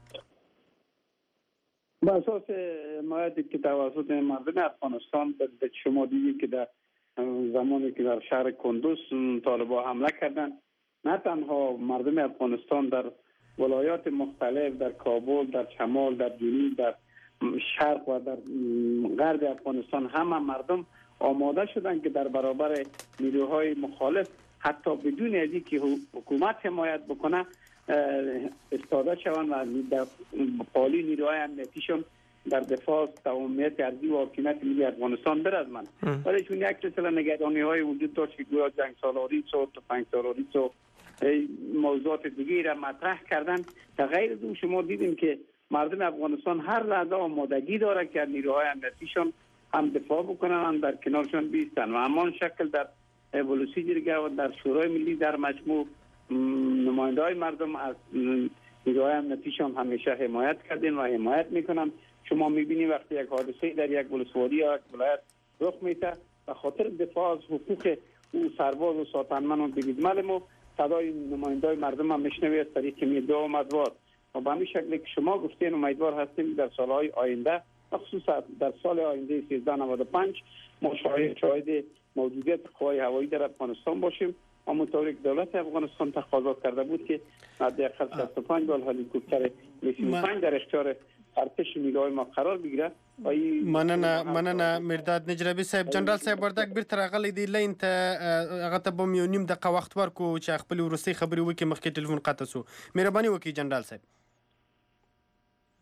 با اساس حمایتی که توسط مردم افغانستان به شما دیدید که در زمانی که در شهر کندوز طالبان حمله کردند، نه تنها مردم افغانستان در ولایات مختلف در کابل، در شمال، در جنوب، در شرق و در غرب افغانستان همه مردم آماده شدند که در برابر نیروهای مخالف حتی بدون از اینکه حکومت حمایت بکنه استاده شوند و در پالی نیروهای امنیتیشون در دفاع از تمامیت ارضی و حاکمیت ملی افغانستان برسند. ولی چون یک سلسله نگرانی‌های وجود داشت که گویا جنگ سالاری و تفنگ سالاری و موضوعات دیگری را مطرح کردن، در غیر دو شما دیدیم که مردم افغانستان هر لحظه آمادگی داره که نیروهای امنیتیشون هم دفاع بکنن، هم در کنارشون بیستن و همان شکل در ولسی جرگه و در شورای ملی در مجموع نماینده‌های مردم از نیروهای امنیتیشون همیشه حمایت کردن و حمایت میکنن. شما میبینید وقتی یک حادثه در یک ولسوالی یا یک ولایت رخ میده و خاطر دفاع از حقوق او سرباز و ساتنمن و بگیدمل ما صدای نماینده‌های مردم هم میشنوید از طریق میدیا و امیدوار و به همین شکل که شما گفتین امیدوار هستیم در سالهای آینده خصوصا در سال آینده 1395 ما شاهد موجودیت قوای هوایی در افغانستان باشیم. همونطوری که دولت افغانستان تقاضا کرده بود که حداقل 65 بال هلیکوپتر می-35 در اختیار ارتش نیروهای ما قرار بگیره. مننه مرداد نجرابي صاحب. جنرال صاحب وردګ بیرته راغلی دی لین ته هغه ته به یو نیم دقیقه وخت ورکو چې خپل وروستۍ خبرې وکړي مخکې ټلیفون قطع شو. مهرباني وکړئ جنرال صاحب.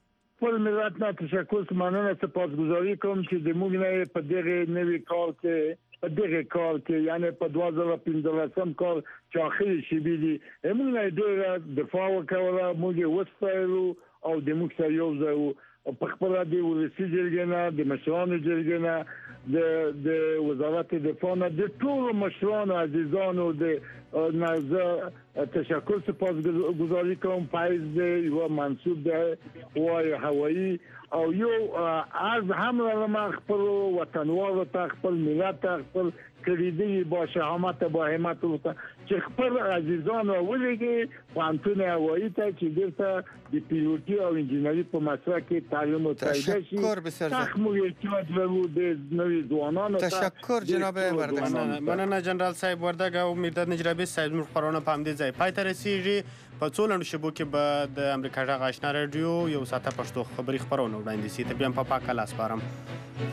خپل ملت نه تشکر مننه سپاسگزاری کوم چې د موږ نه په دغه نوي کال کې یعنی په 2015 کال چې اخري شي بيدي موږ نه ډېر دفاع وکړه موږ وسپارو او د موږ سره یو ځای په خپل د ولسي جرګې نه د مشرانو جرګې نه د وزارت دفاع نه د ټولو مشرانو عزیزانو د نظر تشکر سپاسگزاری کوم پایز دی یو منصوب دی وای هوایی او یو از هم ما خپل وطنوالو ته خپل ملت ته خپل کړي با شهامت با همت چې خپل عزیزانو ولګي پانتون هوایی ته چې دلته د پیلوټي او انجینری په مسله کې تعلیم او تربیت شي تشکر بسیار تشکر جناب وردگ مننه جنرال صاحب وردگ او میرداد نجرابی صاحب نور خبرونه په همدې ځای پای ته رسیږي په څو لنډو شیبو کې به د امریکا غږ آشنا رادیو یو ساعته پښتو خبري خبرونه وړاندې شي ته بیا په پاکه لاس سپارم